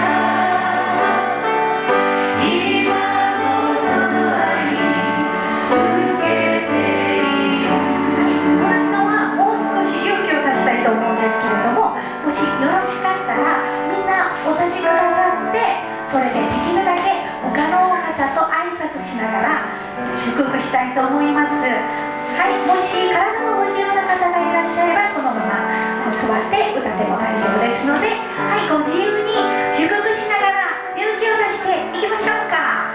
今もその愛受けている。はい、このはもう少し勇気を出したいと思うんですけれども、もしよろしかったらみんなお立ちくださって、それでできるだけ他の方と挨拶しながら祝福したいと思います。はい、もし体の不自由な方がいらっしゃればそのまま座って歌っても大丈夫ですので、はい、ご自由に祝福しながら勇気を出していきましょうか。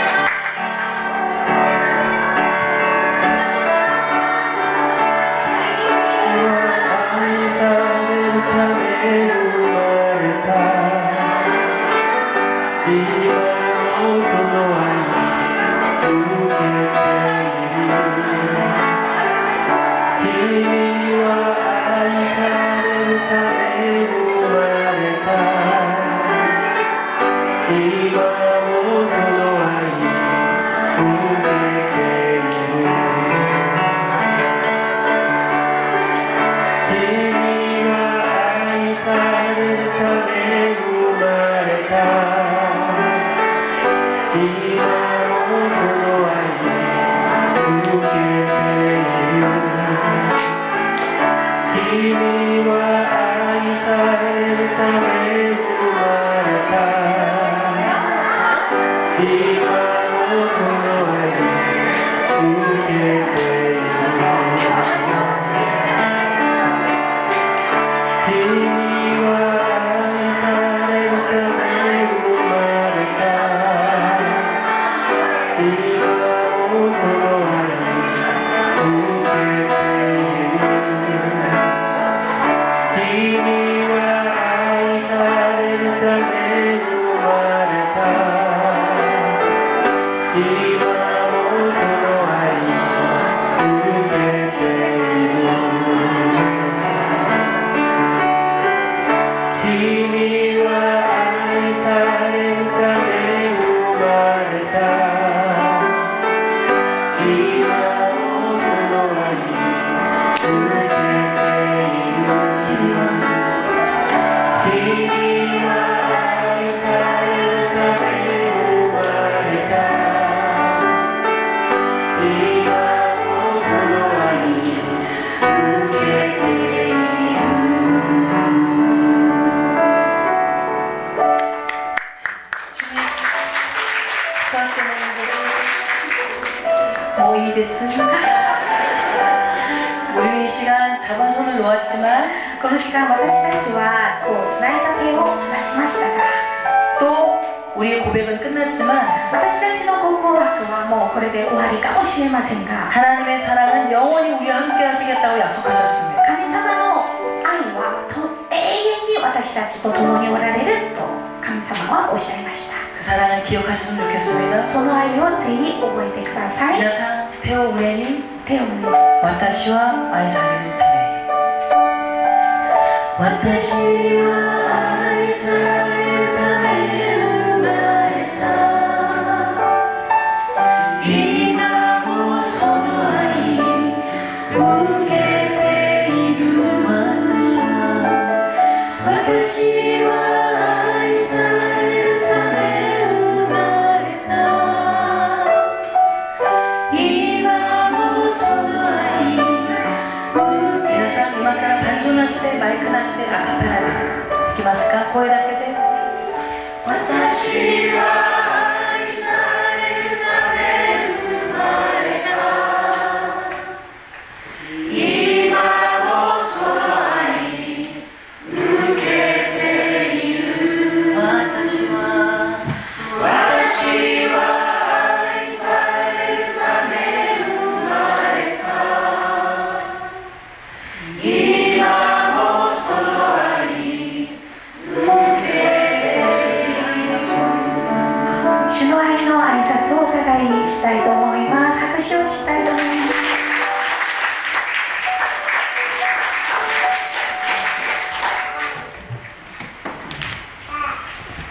もういいです。우리 이 시간 잡은 손을 놓았지만 この時間私たちはこう繋いだ手を離しましたが、 또 우리의 고백은 끝났지만 私たちのご告白はもうこれで終わりかもしれませんが、 하나님의 사랑은 영원히 우리와 함께 하시겠다고 약속하셨습니다. 神様の愛はと永遠に私たちと共におられると神様はおっしゃいました。 그 사랑을 기억하셨으면 좋겠습니다. その愛をぜひ覚えてください。 皆さん手を上に手を上に。 私は愛されるため私は愛されるため生まれた今もその愛受けている私は私は愛されるため生まれた今もその愛皆さん今から伴奏なしでマイクなしでアカペラでいきますか。声だけで私は愛されるため生まれた今もその愛受けている私は私は愛されるため生まれた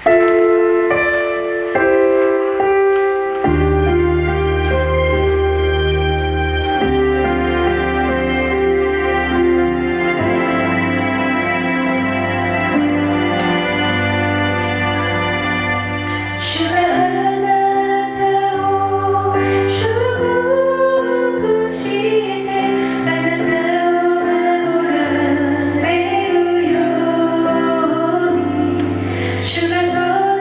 主が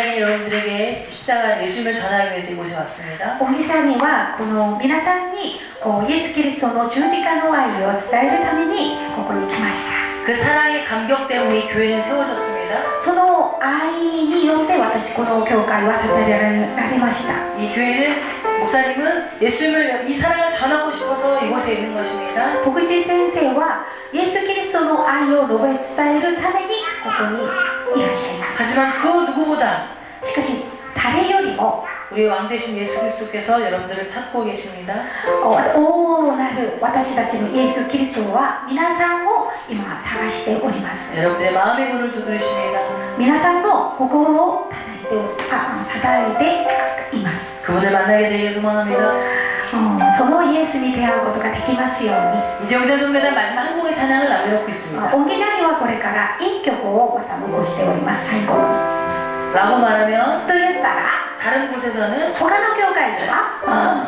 온라인 여러분들에게 십자가 예수님을 전하기 위해서 이곳에 왔습니다. 大げさにはこの皆さんにこうイエス・キリストの十字架の愛を伝えるためにここに来ました。 그 사랑의 감격 때문에 이 교회는 세워졌습니다. その愛によって私この教会は立てられました。 이 교회는 목사님은 예수님을 이 사랑을 전하고 싶어서 이곳에 있는 것입니다. 牧師先生はイエス・キリストの愛を述べ伝えるためにここにいらっしゃいます。 하지만 그 누구보다 しかし誰よりも 우리 왕 대신 예수 그리스도께서 여러분들을 찾고 계십니다. 王なる私たちのイエス・キリストは皆さんを今探しております。 여러분들의 마음의 문을 두드리십니다. 皆さんの心を叩いてあ叩いています。 그분을 만나게 되길 소망합니다. そのイエスに出会うことができますように。 이제 여기다 선배단 마지막 한 곡의 찬양을 남겨놓고 있습니다. 音源団はこれから一曲をまた残しております。最後に 라고 말하면 と言ったら 다른 곳에서는 他の教会では 아,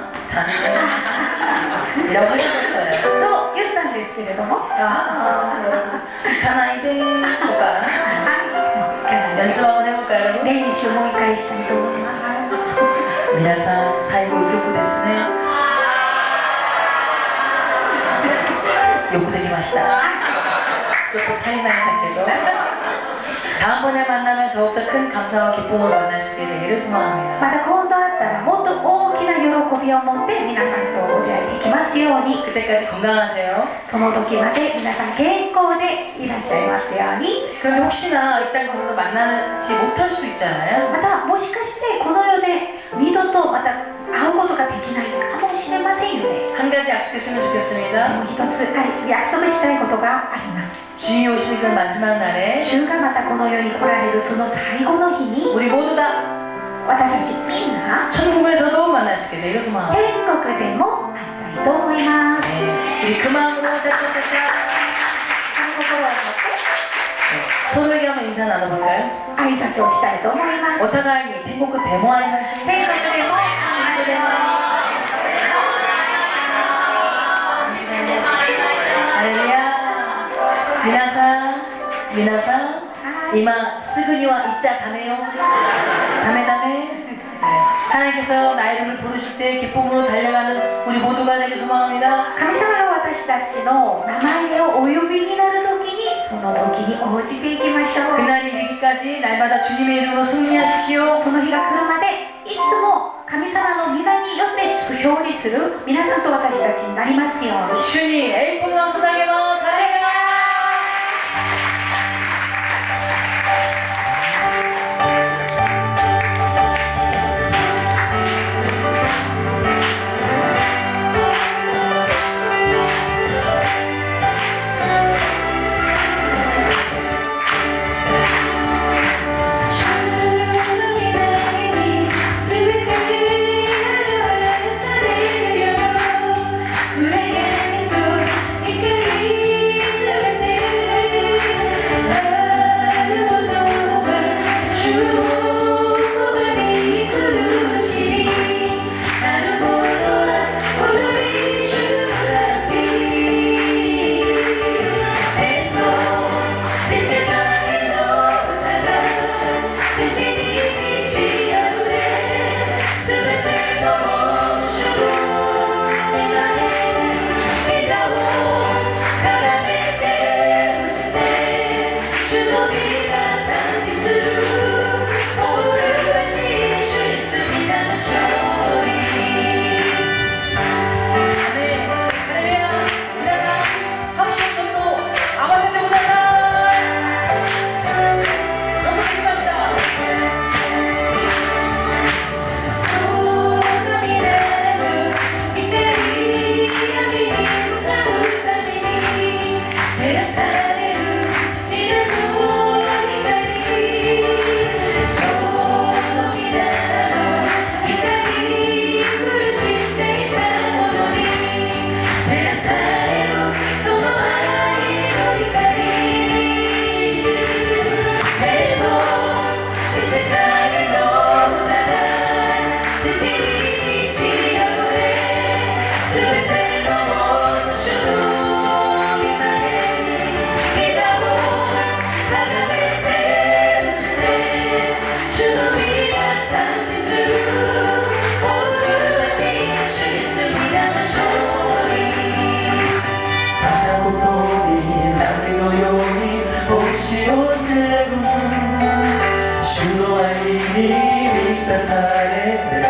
잘해 이라고 하셨어요. と言ったんですけれども 아, 가나이데 볼까? 연습 한번 해볼까요? 練習もう一回したいと思います。 미나상 사이고 욕구 됐으네. 욕구 되기 마시다. 조금 타이나이 상태도. 다음번에 만나면 더욱더 큰 감사와 기쁨을 만나시게 되기를 소망합니다. また今度会ったらもっと大きな喜びを持って皆さんとお出会いできますように。 그때까지 건강하세요. その時まで皆さん健康でいらっしゃいますように。 그런데 혹시나 이딴 곳에서 만나지 못할 수도 있잖아요. またもしかしてこの世で二度とまた会うことができないかもしれませんよね。 한 가지 약속했으면 で 좋겠습니다. も一つ、はい、約束したいことがあります。 주님이 오시는 그 마지막 날에 主がまたこの世に来られるその最後の日に 우리 모두 다 私たちみんな 천국에서도 만나시게 되기를 소망합니다. 天国でも会いたいと思います。 네, 우리 그 마음으로 짜짜짜짜 その心を持って 네, 서로에게 한번 인사 나눠볼까요? 挨拶をしたいと思います。 오타가이天国でも会いましょう。 天国でも天国でも 할렐루야. 미나상, 미나상, 이마 스그니와 입자 다메요. 다메 다메. 네. 하나님께서 나의 이름을 부르실 때 기쁨으로 달려가는 우리 모두가 되길 소망합니다. 神様が私たちの名前をお呼びになる時にその時に応じていきましょう。 그날이 되기까지 날마다 주님의 이름으로 승리하십시오. その日が来るまでいつも神様の皆によって祝表にする皆さんと私たちになりますように。 주님 엘프가 감사하게만 할렐루야. Thank you. たされて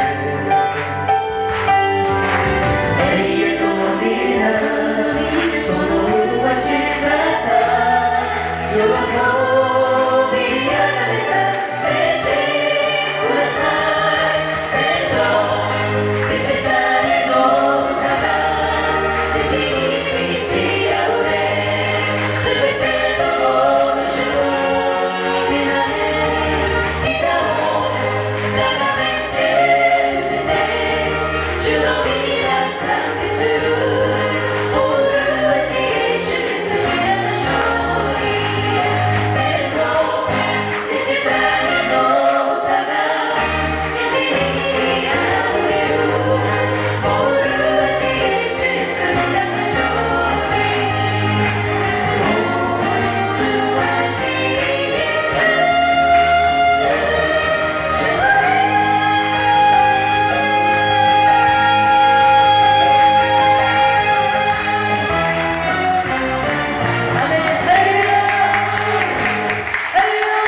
永遠の皆そのわし方喜びあがめさせてください天の見せたいの歌が敵に満ち溢れ全てのもの主になれ板を眺めて伏せて主の皆賛美するオールは主イエス皆の勝利天の見せたいの歌が虹にあふれるオールは主イエス皆の勝利オールは主イエスアメンハレルヤハレルヤ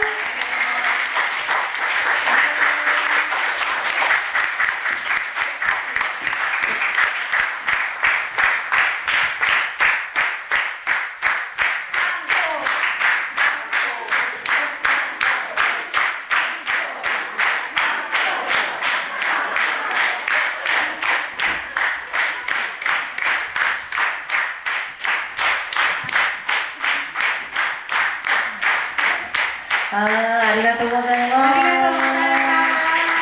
아, 아리가또 고자이마스. 아리가또 고자이마스.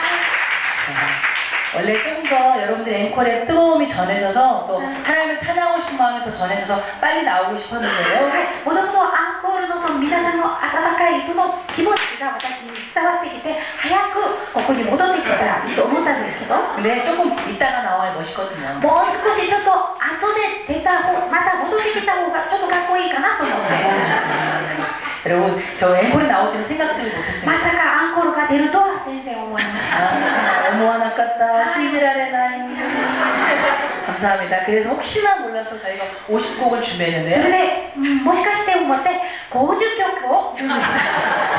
원래 좀 더 여러분들 앵콜에 뜨거움이 전해져서 또 하나님을 찬양하고 싶은 마음이 더 전해져서 빨리 나오고 싶었는데요. もともとアンコールのその皆さんの温かいその気持ちが私に伝わってきて早くここに戻ってきたらいいと思ったんですけど 근데 조금 이따가 나와야 멋있거든요. もう少しちょっと後で出た方また戻ってきた方がちょっとかっこいいかなと思って 여러분 저 앵콜에 나올지는 생각도 ま 못했습니다. さかアンコールが出るとは全然思いました 아, 너무 안타깝다. 신지라레나이. 감사합니다. 그래서 혹시나 몰라서 저희가 오십 곡을 それ 준비했는데요. で、うんもしかして思ってごじゅっきょくを準備しました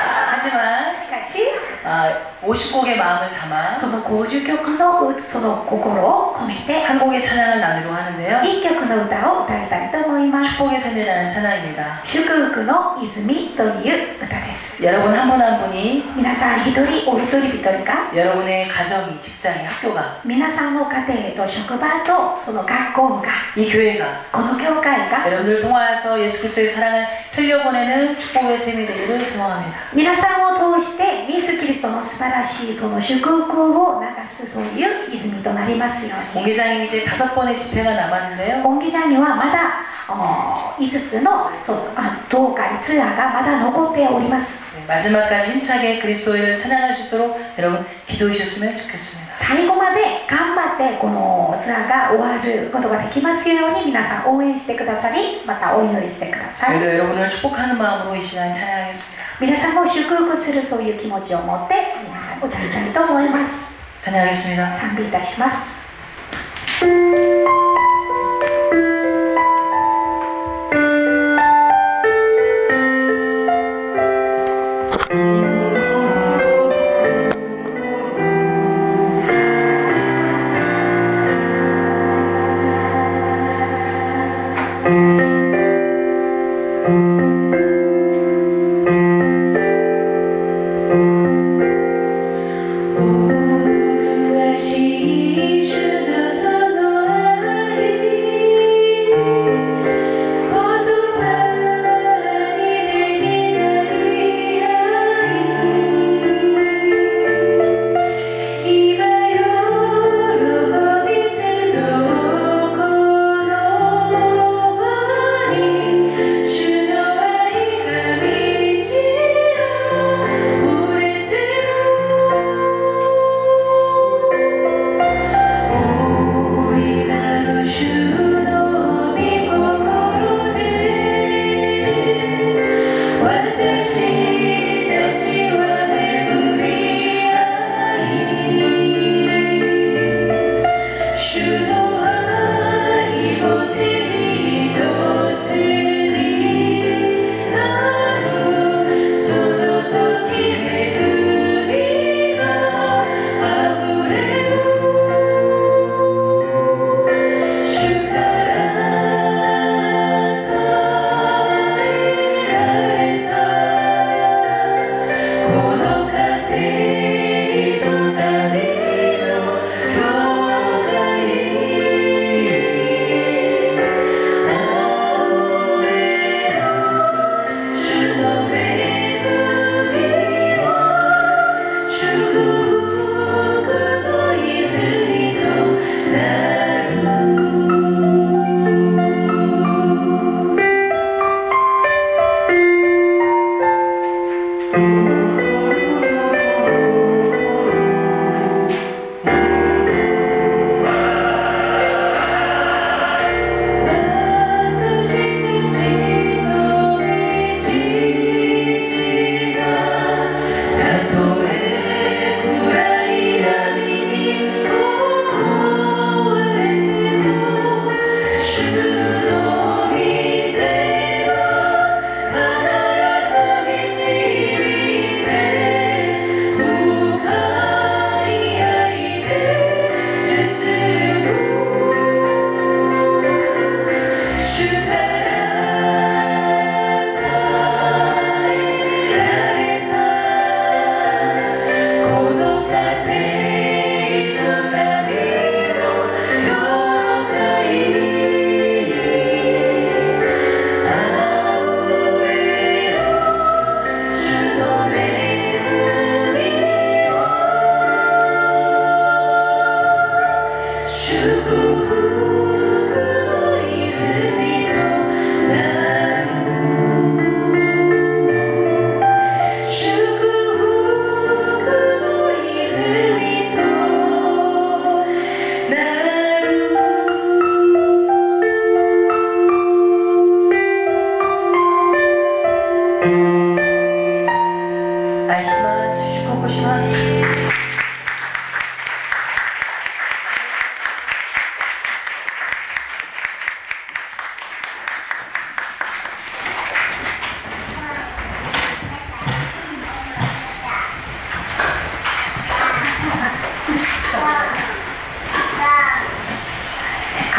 하지만 しかし 아, 오십 곡의 마음을 담아 そのごじゅっきょくのその心を込めて 한 곡의 찬양을 나누려고 하는데요. いっきょくの歌を歌いたいと思います 축복의 샘이라는 찬양입니다. 祝福の泉という歌です 여러분 한 분 한 분이 皆さん一人お一人一人か 여러분의 가정이, 직장이, 학교가 皆さんの家庭と職場とその学校が 이 교회가 この教会が 여러분들을 통하여서 예수 그리스도의 사랑을 흘려보내는 축복의 샘이 되기를 소망합니다. 皆さんを通してイエス・キリストの素晴らしいその祝福を流すそういう泉となりますように 공개장이 이제 다섯 번의 집회가 남았는데요. 本気座にはまだいつつのそうあ教会ツアーがまだ残っております 네, 마지막까지 힘차게 그리스도를 찬양할 수 있도록 여러분 기도해 주셨으면 좋겠습니다. 最後まで頑張ってこのツアーが終わることができますように皆さん応援してくださりまたお祈りしてください 그래도 여러분을 축복하는 마음으로 이 시간 찬양하겠습니다. 皆さんを祝福するそういう気持ちを持って皆さん歌いたいと思います 찬양하겠습니다. 賛美いたします 주의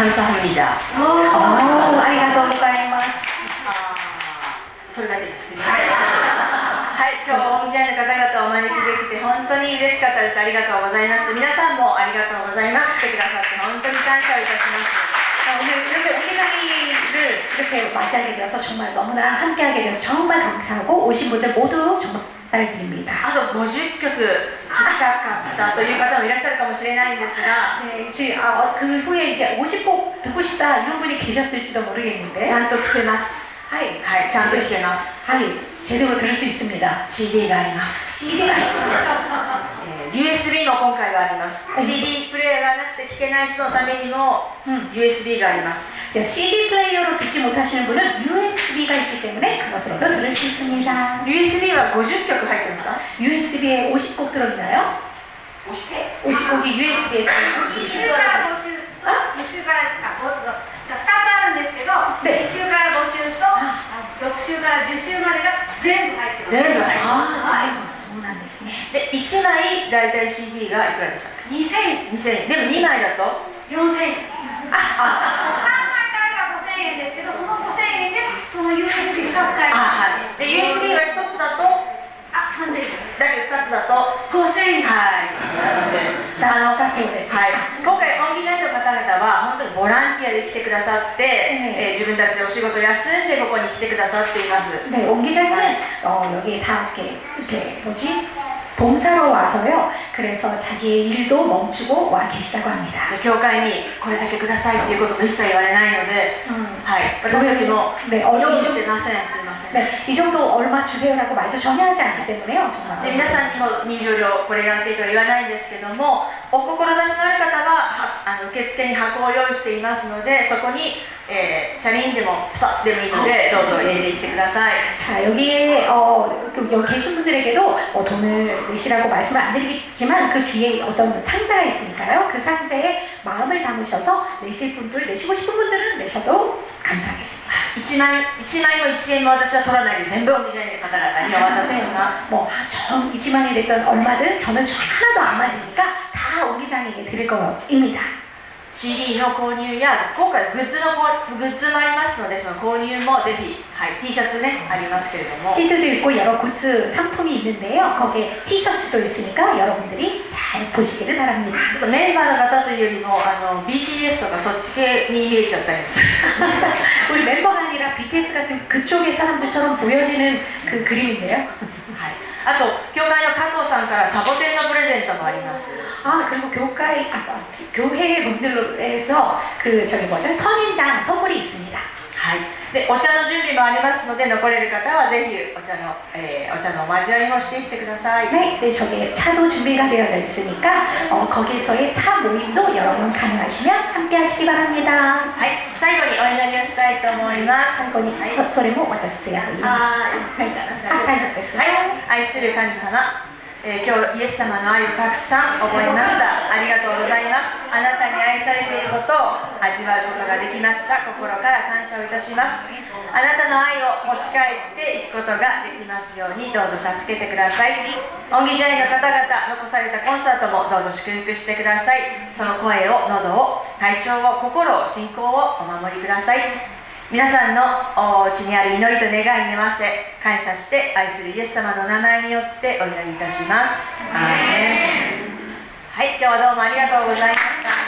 감사합니다. 오, 아리가또 고자이마스. それだけです。はい、今日はオンジャイの方々をお招きできて本当に嬉しかったです。ありがとうございました。皆さんもありがとうございます。来てくださって本当に感謝をいたします。 오늘 이렇게 옹기장이를 이렇게 맞이하게 되어서 정말 너무나 함께하게 되어서 정말 감사하고 오신 분들 모두 정말 드립니다. あとごじゅっきょく聴きたかったという方もいらっしゃるかもしれないんですが、 네, 지, 아, 그 후에 이제 오십 곡 듣고 싶다 이런 분이 계셨을지도 모르겠는데 ちゃんと聞けます。はい、はい、ちゃんと聞けます。はい、제대로 들을 수 있습니다. シーディー があります。 シーディー があります。 ユーエスビー も今回はあります。 シーディー プレイヤーがなくて聞けない人のためにも ユーエスビー があります。 씨디 플레이어로 듣지 못하시는 분은 유에스비가 있기 때문에 그것으로도 들을 수 있습니다. 유에스비가 오십曲入ってますか? 유에스비에 오십 곡 들어있나요? 오십 개? 오십 곡이 유에스비에 들어있나요? に週からご週あに週からあふたつあるんですけど、네. に週からご週とろく週からじゅっ週までが全部入ってます。全部入ってます。はい、そうなんですね。でいちまいだいたい シーディー がいくらでしたか？にせんえん。にせんえん。でもにまいだとよんせんえん。ああごせんえんですけど、そのごせんえんでその ユーエスビー が使えます。あ、はい。で ユーエスビー がひとつだとあさんぜんえん。だけどふたつだとごせんえん。はい。なのであのそうです。はい。今回オンギナイトの方々は本当にボランティアで来てくださって、えー、自分たちでお仕事休んでここに来てくださっています。네、옹기장은 어, 여기 다 이렇게 이렇게 뭐지? 봉사로 와서요. 그래서 자기의 일도 멈추고 와 계시다고 합니다. 教会にこれだけくださいっていうことも一切言われないので、はい。私たちも用意してません。すいません。 네, 이 정도 얼마 주세요라고 말도 전혀 하지 않기 때문에요. 정말. で皆さんにも入場料これやってとは言わないんですけども、お志のある方はあの受付に箱を用意していますので、そこに、えー、チャリンでもパッでもいいのでどうぞ入れていってください。 자, 여기에 어, 여기 계신 분들에게도 어, 돈을 내시라고 말씀을 안 드리겠지만 그 뒤에 어떤 상자가 있으니까요. 그 상자에 마음을 담으셔서 내실 분들, 내시고 싶은 분들은 내셔도 감사하겠습니다. いちまい、いちまいもいちえんも私は取らないで全部お店の方々にお渡しします。 뭐, 전 이 만이 됐던 얼마든 저는 하나도 안 맞으니까 다 옹기장에게 드릴 겁니다. シーディー の購入や今回グッズのグッズもありますのでその購入もぜひ、はい、T シャツねありますけれども 씨디도 있고 여러 굿즈 상품이 있는데요. 거기에 T셔츠도 있으니까 여러분들이 잘 보시기를 바랍니다. メンバーの方というよりもあの 비티에스 とかそっち系に見えちゃったりする 우리 멤버가 아니라 비티에스 같은 그쪽의 사람들처럼 보여지는 그 그림인데요. はい。あと教会の加藤さんからサボテンのプレゼントもあります。 아, 그리고 교회, 아, 교회 분들에서 그, 저기 뭐죠? 선인장 선물이 있습니다. はい。で、お茶の準備もありますので、残れる方はぜひお茶の、えー、お茶のお交わりもしていってください。 네, 네, 저기 차도 준비가 되어져 있으니까 어, 거기에서의 차 모임도 여러분 가능하시면 함께 하시기 바랍니다. はい。最後にお祈りをしたいと思います。最後に、はい、それも私とやる。あー、はい、大丈夫です。はい。愛する神様。 えー、今日イエス様の愛をたくさん覚えました。ありがとうございます。あなたに愛されていることを味わうことができました。心から感謝をいたします。あなたの愛を持ち帰っていくことができますようにどうぞ助けてください。オンギジャイの方々残されたコンサートもどうぞ祝福してください。その声を、喉を、体調を、心を、信仰をお守りください。 皆さんのお家にある祈りと願いに合わせ感謝して愛するイエス様の名前によってお祈りいたします。アーメン。はい、今日はどうもありがとうございました。